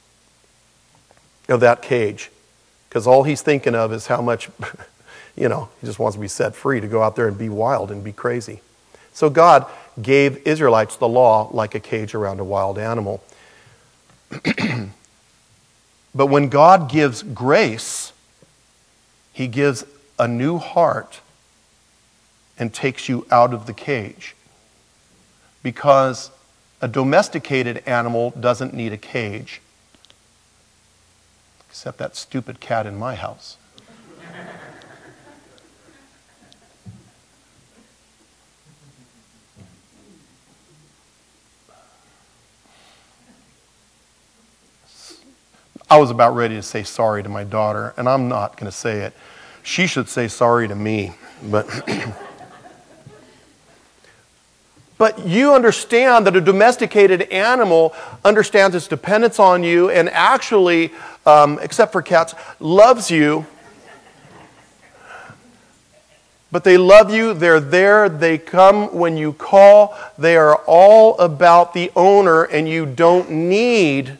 of that cage because all he's thinking of is how much, he just wants to be set free to go out there and be wild and be crazy. So God gave Israelites the law like a cage around a wild animal. But when God gives grace, He gives a new heart and takes you out of the cage. Because a domesticated animal doesn't need a cage. Except that stupid cat in my house. I was about ready to say sorry to my daughter, and I'm not going to say it. She should say sorry to me. But you understand that a domesticated animal understands its dependence on you and actually, except for cats, loves you. But they love you, they're there, they come when you call. They are all about the owner, and you don't need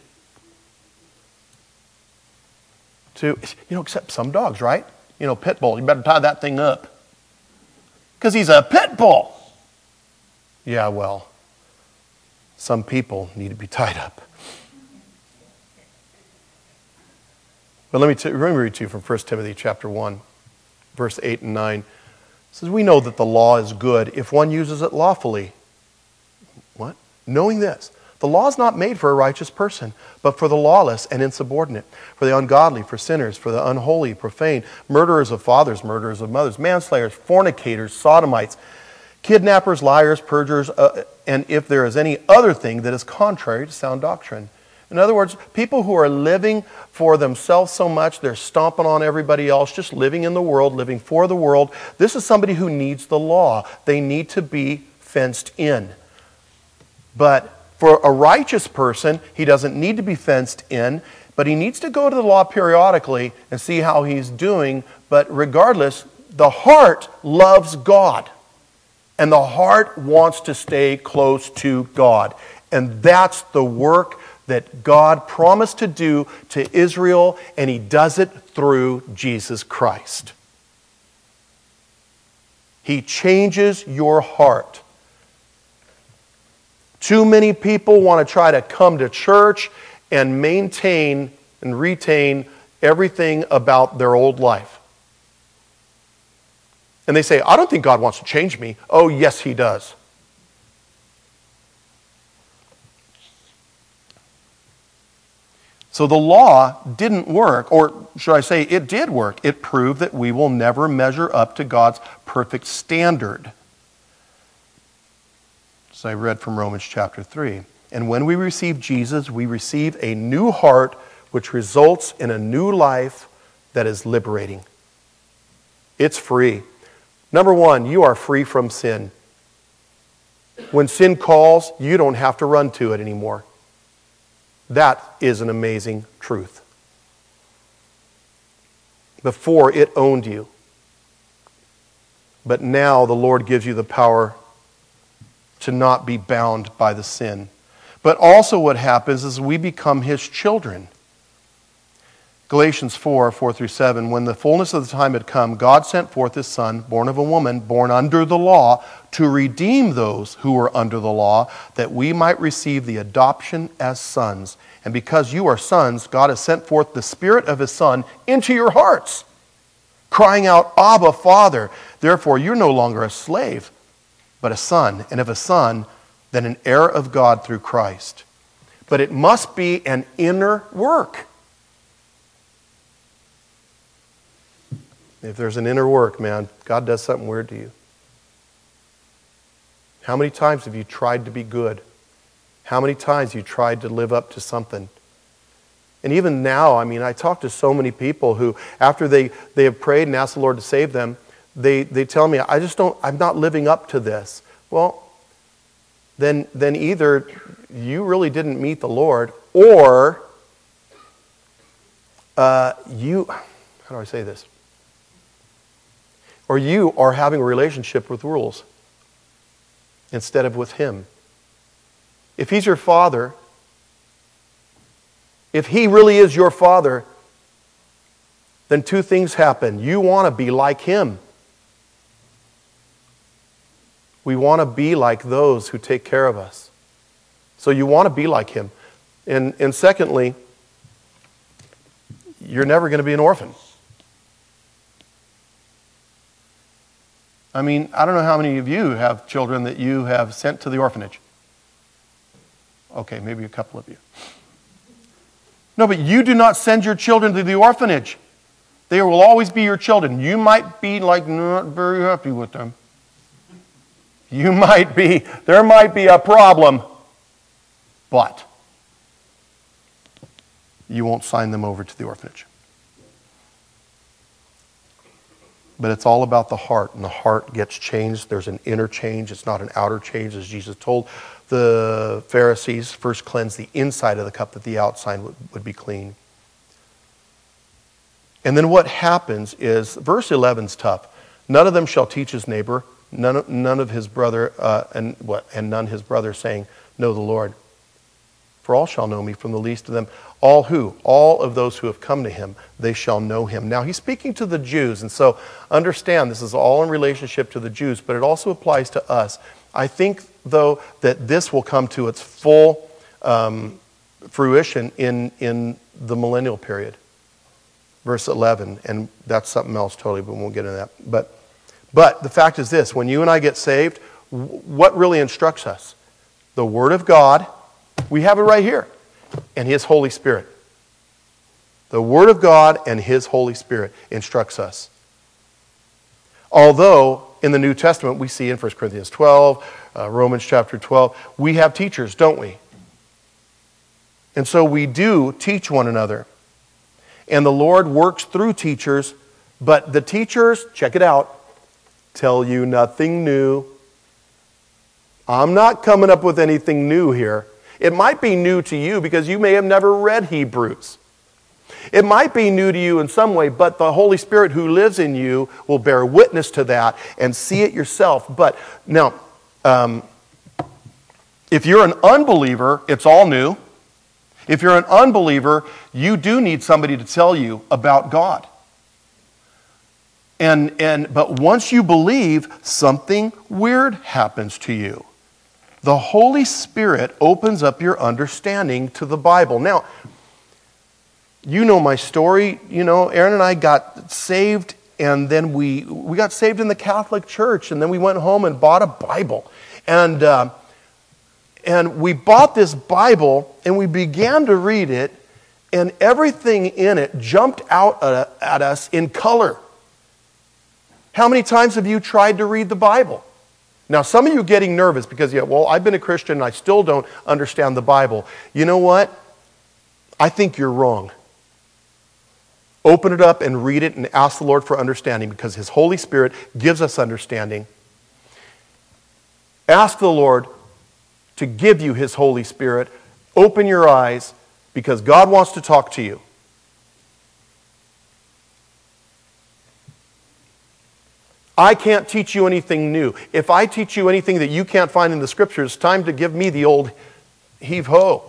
to, except some dogs, right? Pit bull, you better tie that thing up. Because he's a pit bull. Yeah, well, some people need to be tied up. But let me read to you from 1 Timothy chapter 1, verse 8 and 9. It says, we know that the law is good if one uses it lawfully. What? Knowing this, the law is not made for a righteous person, but for the lawless and insubordinate, for the ungodly, for sinners, for the unholy, profane, murderers of fathers, murderers of mothers, manslayers, fornicators, sodomites, kidnappers, liars, perjurers, and if there is any other thing that is contrary to sound doctrine. In other words, people who are living for themselves so much, they're stomping on everybody else, just living in the world, living for the world. This is somebody who needs the law. They need to be fenced in. But for a righteous person, he doesn't need to be fenced in, but he needs to go to the law periodically and see how he's doing. But regardless, the heart loves God. And the heart wants to stay close to God. And that's the work that God promised to do to Israel, and He does it through Jesus Christ. He changes your heart. Too many people want to try to come to church and maintain and retain everything about their old life. And they say, I don't think God wants to change me. Oh, yes, He does. So the law didn't work, or should I say it did work. It proved that we will never measure up to God's perfect standard. As I read from Romans chapter 3. And when we receive Jesus, we receive a new heart, which results in a new life that is liberating. It's free. Number one, you are free from sin. When sin calls, you don't have to run to it anymore. That is an amazing truth. Before, it owned you. But now the Lord gives you the power to not be bound by the sin. But also what happens is we become His children. Galatians 4:4-7, when the fullness of the time had come, God sent forth His Son, born of a woman, born under the law, to redeem those who were under the law, that we might receive the adoption as sons. And because you are sons, God has sent forth the Spirit of His Son into your hearts, crying out, Abba, Father. Therefore, you're no longer a slave, but a son. And if a son, then an heir of God through Christ. But it must be an inner work. If there's an inner work, man, God does something weird to you. How many times have you tried to be good? How many times have you tried to live up to something? And even now, I talk to so many people who, after they have prayed and asked the Lord to save them, they tell me, I'm not living up to this. Well, then either you really didn't meet the Lord, or how do I say this? Or you are having a relationship with rules instead of with Him. If He's your Father, if He really is your Father, then two things happen. You want to be like Him. We want to be like those who take care of us. So you want to be like Him. And secondly, you're never going to be an orphan. I mean, I don't know how many of you have children that you have sent to the orphanage. Okay, maybe a couple of you. No, but you do not send your children to the orphanage. They will always be your children. You might be like not very happy with them. There might be a problem, but you won't sign them over to the orphanage. But it's all about the heart, and the heart gets changed. There's an inner change. It's not an outer change, as Jesus told the Pharisees. First cleanse the inside of the cup that the outside would be clean. And then what happens is, verse 11's tough. None of them shall teach his neighbor, none of his brother, and none his brother, saying, know the Lord. For all shall know me, from the least of them. All who? All of those who have come to him, they shall know him. Now, he's speaking to the Jews, and so understand this is all in relationship to the Jews, but it also applies to us. I think, though, that this will come to its full fruition in the millennial period. Verse 11, and that's something else totally, but we won't get into that. But the fact is this, when you and I get saved, what really instructs us? The Word of God, we have it right here, and His Holy Spirit. The Word of God and His Holy Spirit instructs us. Although, in the New Testament, we see in 1 Corinthians 12, Romans chapter 12, we have teachers, don't we? And so we do teach one another. And the Lord works through teachers, but the teachers, check it out, tell you nothing new. I'm not coming up with anything new here. It might be new to you because you may have never read Hebrews. It might be new to you in some way, but the Holy Spirit who lives in you will bear witness to that and see it yourself. But now, if you're an unbeliever, it's all new. If you're an unbeliever, you do need somebody to tell you about God. But once you believe, something weird happens to you. The Holy Spirit opens up your understanding to the Bible. Now, you know my story. You know, Aaron and I got saved, and then we got saved in the Catholic Church, and then we went home and bought a Bible. And we bought this Bible, and we began to read it, and everything in it jumped out at us in color. How many times have you tried to read the Bible? Now, some of you are getting nervous because, I've been a Christian and I still don't understand the Bible. You know what? I think you're wrong. Open it up and read it and ask the Lord for understanding because His Holy Spirit gives us understanding. Ask the Lord to give you His Holy Spirit. Open your eyes because God wants to talk to you. I can't teach you anything new. If I teach you anything that you can't find in the Scriptures, it's time to give me the old heave-ho.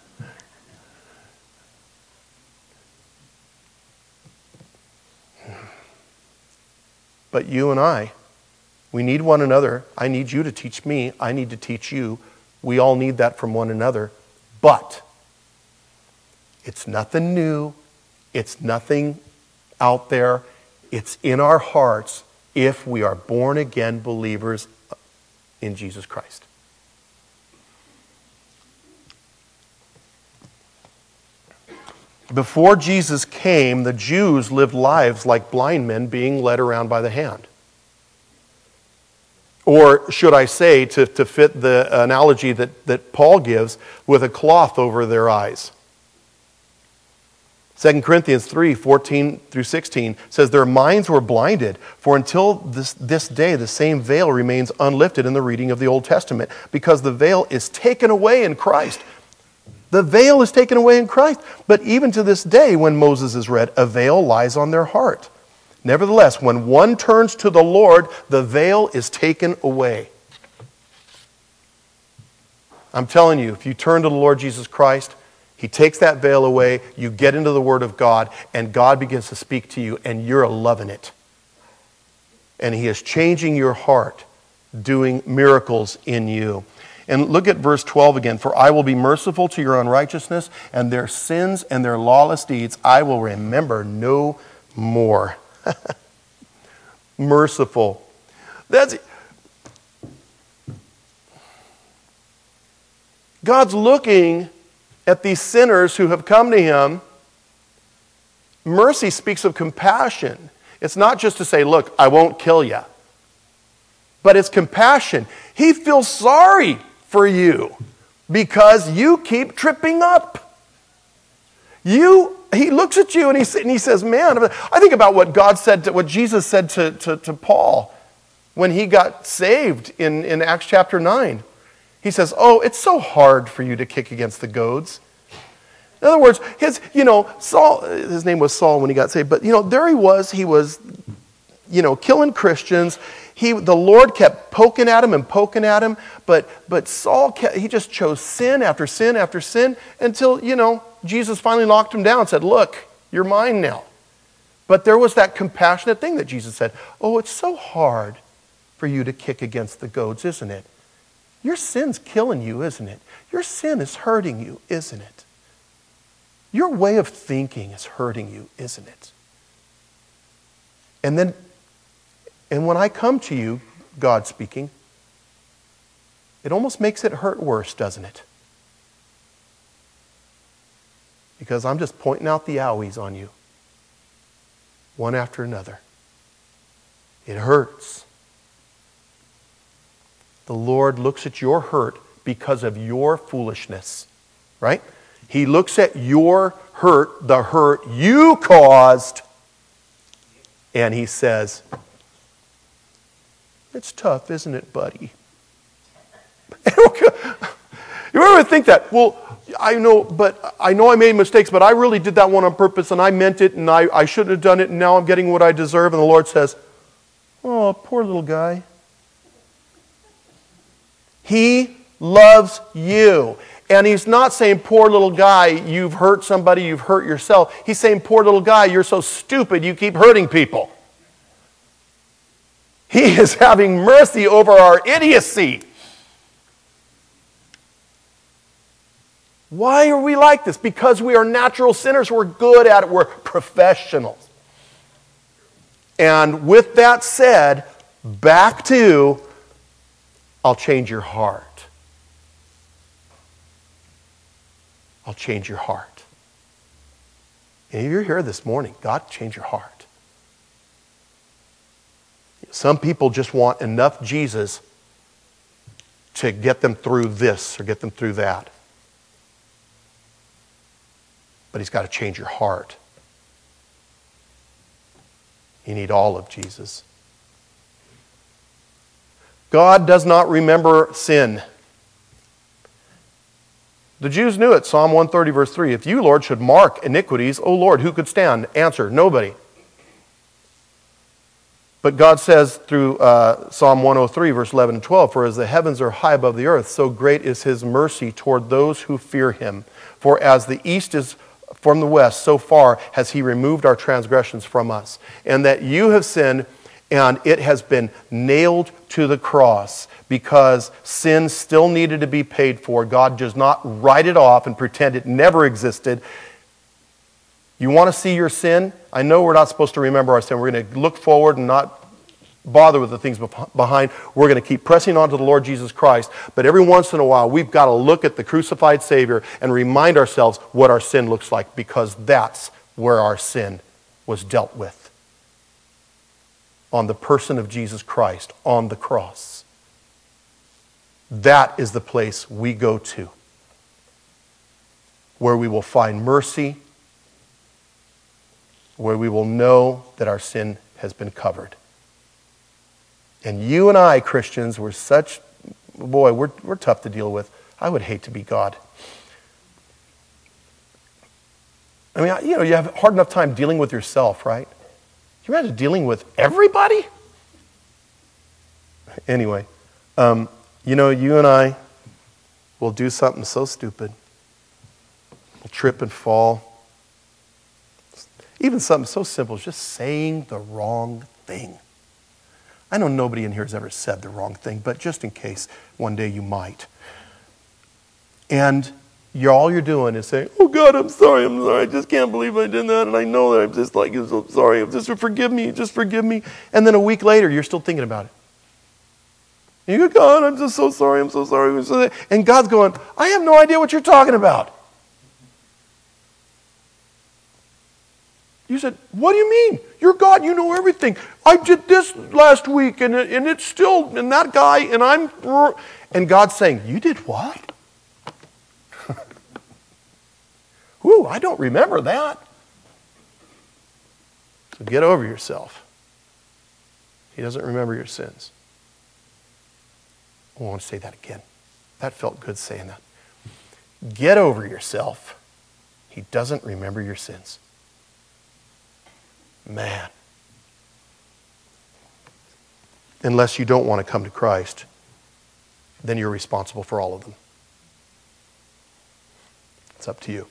But you and I, we need one another. I need you to teach me. I need to teach you. We all need that from one another. But it's nothing new. It's nothing out there. It's in our hearts if we are born-again believers in Jesus Christ. Before Jesus came, the Jews lived lives like blind men being led around by the hand. Or should I say, to fit the analogy that Paul gives, with a cloth over their eyes. 2 Corinthians 3:14-16 says, their minds were blinded, for until this day the same veil remains unlifted in the reading of the Old Testament, because the veil is taken away in Christ. The veil is taken away in Christ. But even to this day, when Moses is read, a veil lies on their heart. Nevertheless, when one turns to the Lord, the veil is taken away. I'm telling you, if you turn to the Lord Jesus Christ, He takes that veil away, you get into the Word of God, and God begins to speak to you, and you're loving it. And He is changing your heart, doing miracles in you. And look at verse 12 again. For I will be merciful to your unrighteousness, and their sins and their lawless deeds I will remember no more. Merciful. God's looking at these sinners who have come to him. Mercy speaks of compassion. It's not just to say, look, I won't kill you. But it's compassion. He feels sorry for you because you keep tripping up. He looks at you and he says, man, I think about what Jesus said to Paul when he got saved in Acts chapter 9. He says, oh, it's so hard for you to kick against the goads. In other words, Saul, his name was Saul when he got saved, but there he was killing Christians. The Lord kept poking at him, but Saul he just chose sin after sin after sin until, Jesus finally locked him down and said, look, you're mine now. But there was that compassionate thing that Jesus said, oh, it's so hard for you to kick against the goads, isn't it? Your sin's killing you, isn't it? Your sin is hurting you, isn't it? Your way of thinking is hurting you, isn't it? And when I come to you, God speaking, it almost makes it hurt worse, doesn't it? Because I'm just pointing out the owies on you, one after another. It hurts. The Lord looks at your hurt because of your foolishness, right? He looks at your hurt, the hurt you caused, and he says, it's tough, isn't it, buddy? You ever think that? Well, I know I made mistakes, but I really did that one on purpose, and I meant it, and I shouldn't have done it, and now I'm getting what I deserve. And the Lord says, oh, poor little guy. He loves you. And he's not saying, poor little guy, you've hurt somebody, you've hurt yourself. He's saying, poor little guy, you're so stupid, you keep hurting people. He is having mercy over our idiocy. Why are we like this? Because we are natural sinners. We're good at it. We're professionals. And with that said, back to, I'll change your heart. I'll change your heart. And if you're here this morning, God, change your heart. Some people just want enough Jesus to get them through this or get them through that. But he's got to change your heart. You need all of Jesus. God does not remember sin. The Jews knew it. Psalm 130, verse 3. If you, Lord, should mark iniquities, O Lord, who could stand? Answer, nobody. But God says through Psalm 103, verse 11 and 12, for as the heavens are high above the earth, so great is his mercy toward those who fear him. For as the east is from the west, so far has he removed our transgressions from us. And that you have sinned, and it has been nailed to the cross because sin still needed to be paid for. God does not write it off and pretend it never existed. You want to see your sin? I know we're not supposed to remember our sin. We're going to look forward and not bother with the things behind. We're going to keep pressing on to the Lord Jesus Christ. But every once in a while, we've got to look at the crucified Savior and remind ourselves what our sin looks like, because that's where our sin was dealt with. On the person of Jesus Christ, on the cross. That is the place we go to, where we will find mercy, where we will know that our sin has been covered. And you and I, Christians, we're tough to deal with. I would hate to be God. I mean, you have a hard enough time dealing with yourself, right? Can you imagine dealing with everybody? Anyway, you and I will do something so stupid. We'll trip and fall. Even something so simple as just saying the wrong thing. I know nobody in here has ever said the wrong thing, but just in case one day you might. And all you're doing is saying, oh God, I'm sorry, I just can't believe I did that, and I know that I'm just like, I'm so sorry, just forgive me. And then a week later, you're still thinking about it. And you go, God, I'm just so sorry, I'm so sorry. And God's going, I have no idea what you're talking about. You said, what do you mean? You're God, you know everything. I did this last week, and it's still, and that guy, and God's saying, you did what? Ooh, I don't remember that. So get over yourself. He doesn't remember your sins. I want to say that again. That felt good saying that. Get over yourself. He doesn't remember your sins. Man. Unless you don't want to come to Christ, then you're responsible for all of them. It's up to you.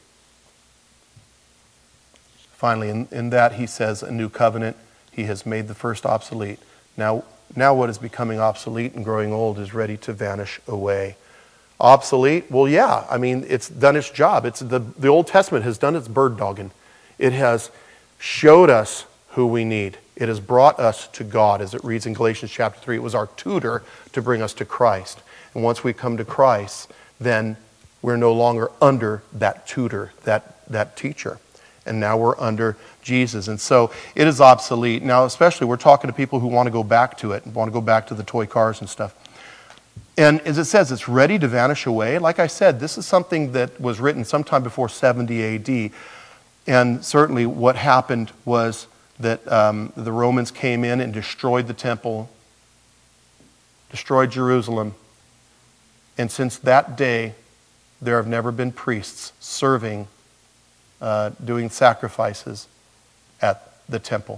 Finally, in that he says a new covenant. He has made the first obsolete. Now what is becoming obsolete and growing old is ready to vanish away. Obsolete? Well, yeah. I mean, it's done its job. It's the Old Testament has done its bird dogging. It has showed us who we need. It has brought us to God, as it reads in Galatians chapter 3. It was our tutor to bring us to Christ. And once we come to Christ, then we're no longer under that tutor, that teacher. And now we're under Jesus. And so it is obsolete. Now, especially we're talking to people who want to go back to it, want to go back to the toy cars and stuff. And as it says, it's ready to vanish away. Like I said, this is something that was written sometime before 70 AD. And certainly what happened was that the Romans came in and destroyed the temple, destroyed Jerusalem. And since that day, there have never been priests serving, doing sacrifices at the temple.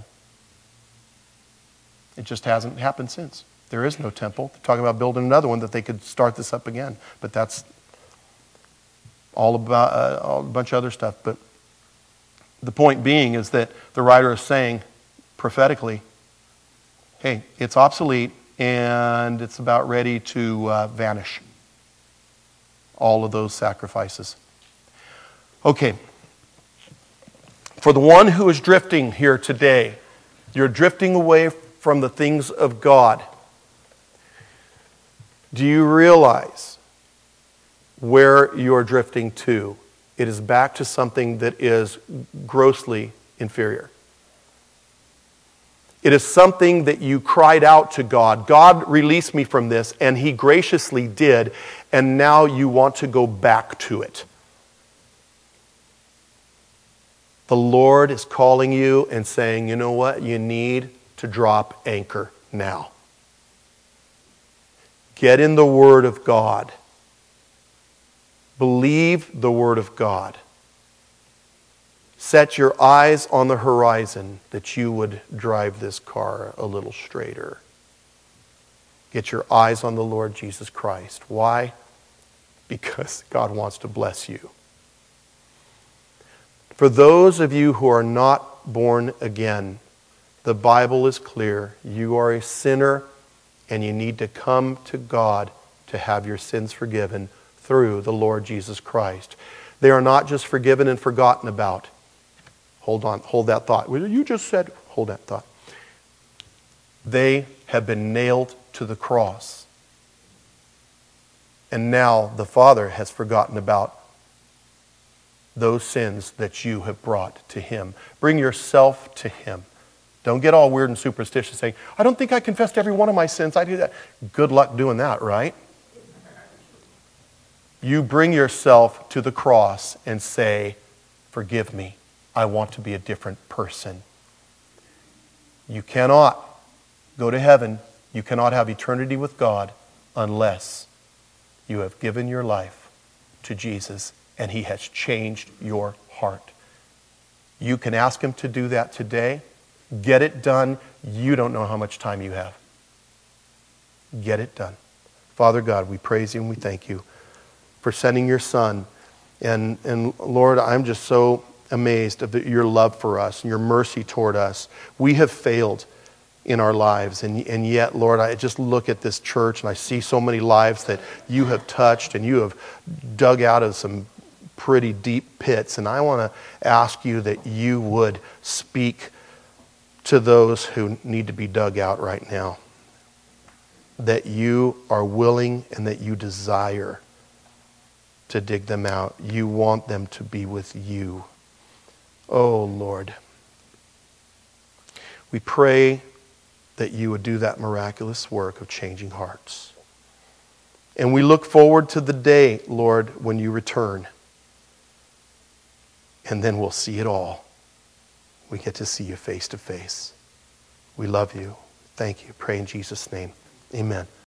It just hasn't happened since. There is no temple. They're talking about building another one that they could start this up again. But that's all about a bunch of other stuff. But the point being is that the writer is saying prophetically, hey, it's obsolete and it's about ready to vanish. All of those sacrifices. Okay. For the one who is drifting here today, you're drifting away from the things of God. Do you realize where you're drifting to? It is back to something that is grossly inferior. It is something that you cried out to God. God, release me from this, and He graciously did, and now you want to go back to it. The Lord is calling you and saying, you know what? You need to drop anchor now. Get in the Word of God. Believe the Word of God. Set your eyes on the horizon that you would drive this car a little straighter. Get your eyes on the Lord Jesus Christ. Why? Because God wants to bless you. For those of you who are not born again, the Bible is clear. You are a sinner and you need to come to God to have your sins forgiven through the Lord Jesus Christ. They are not just forgiven and forgotten about. Hold on, hold that thought. You just said, hold that thought. They have been nailed to the cross. And now the Father has forgotten about those sins that you have brought to Him. Bring yourself to Him. Don't get all weird and superstitious saying, I don't think I confessed every one of my sins. I do that. Good luck doing that, right? You bring yourself to the cross and say, forgive me. I want to be a different person. You cannot go to heaven. You cannot have eternity with God unless you have given your life to Jesus and He has changed your heart. You can ask Him to do that today. Get it done. You don't know how much time you have. Get it done. Father God, we praise You and we thank You for sending Your Son. And Lord, I'm just so amazed of Your love for us and Your mercy toward us. We have failed in our lives. And yet, Lord, I just look at this church and I see so many lives that you have touched and you have dug out of some pretty deep pits. And I want to ask you that you would speak to those who need to be dug out right now. That you are willing and that you desire to dig them out. You want them to be with you. Oh, Lord. We pray that you would do that miraculous work of changing hearts. And we look forward to the day, Lord, when you return. And then we'll see it all. We get to see you face to face. We love you. Thank you. Pray in Jesus' name. Amen.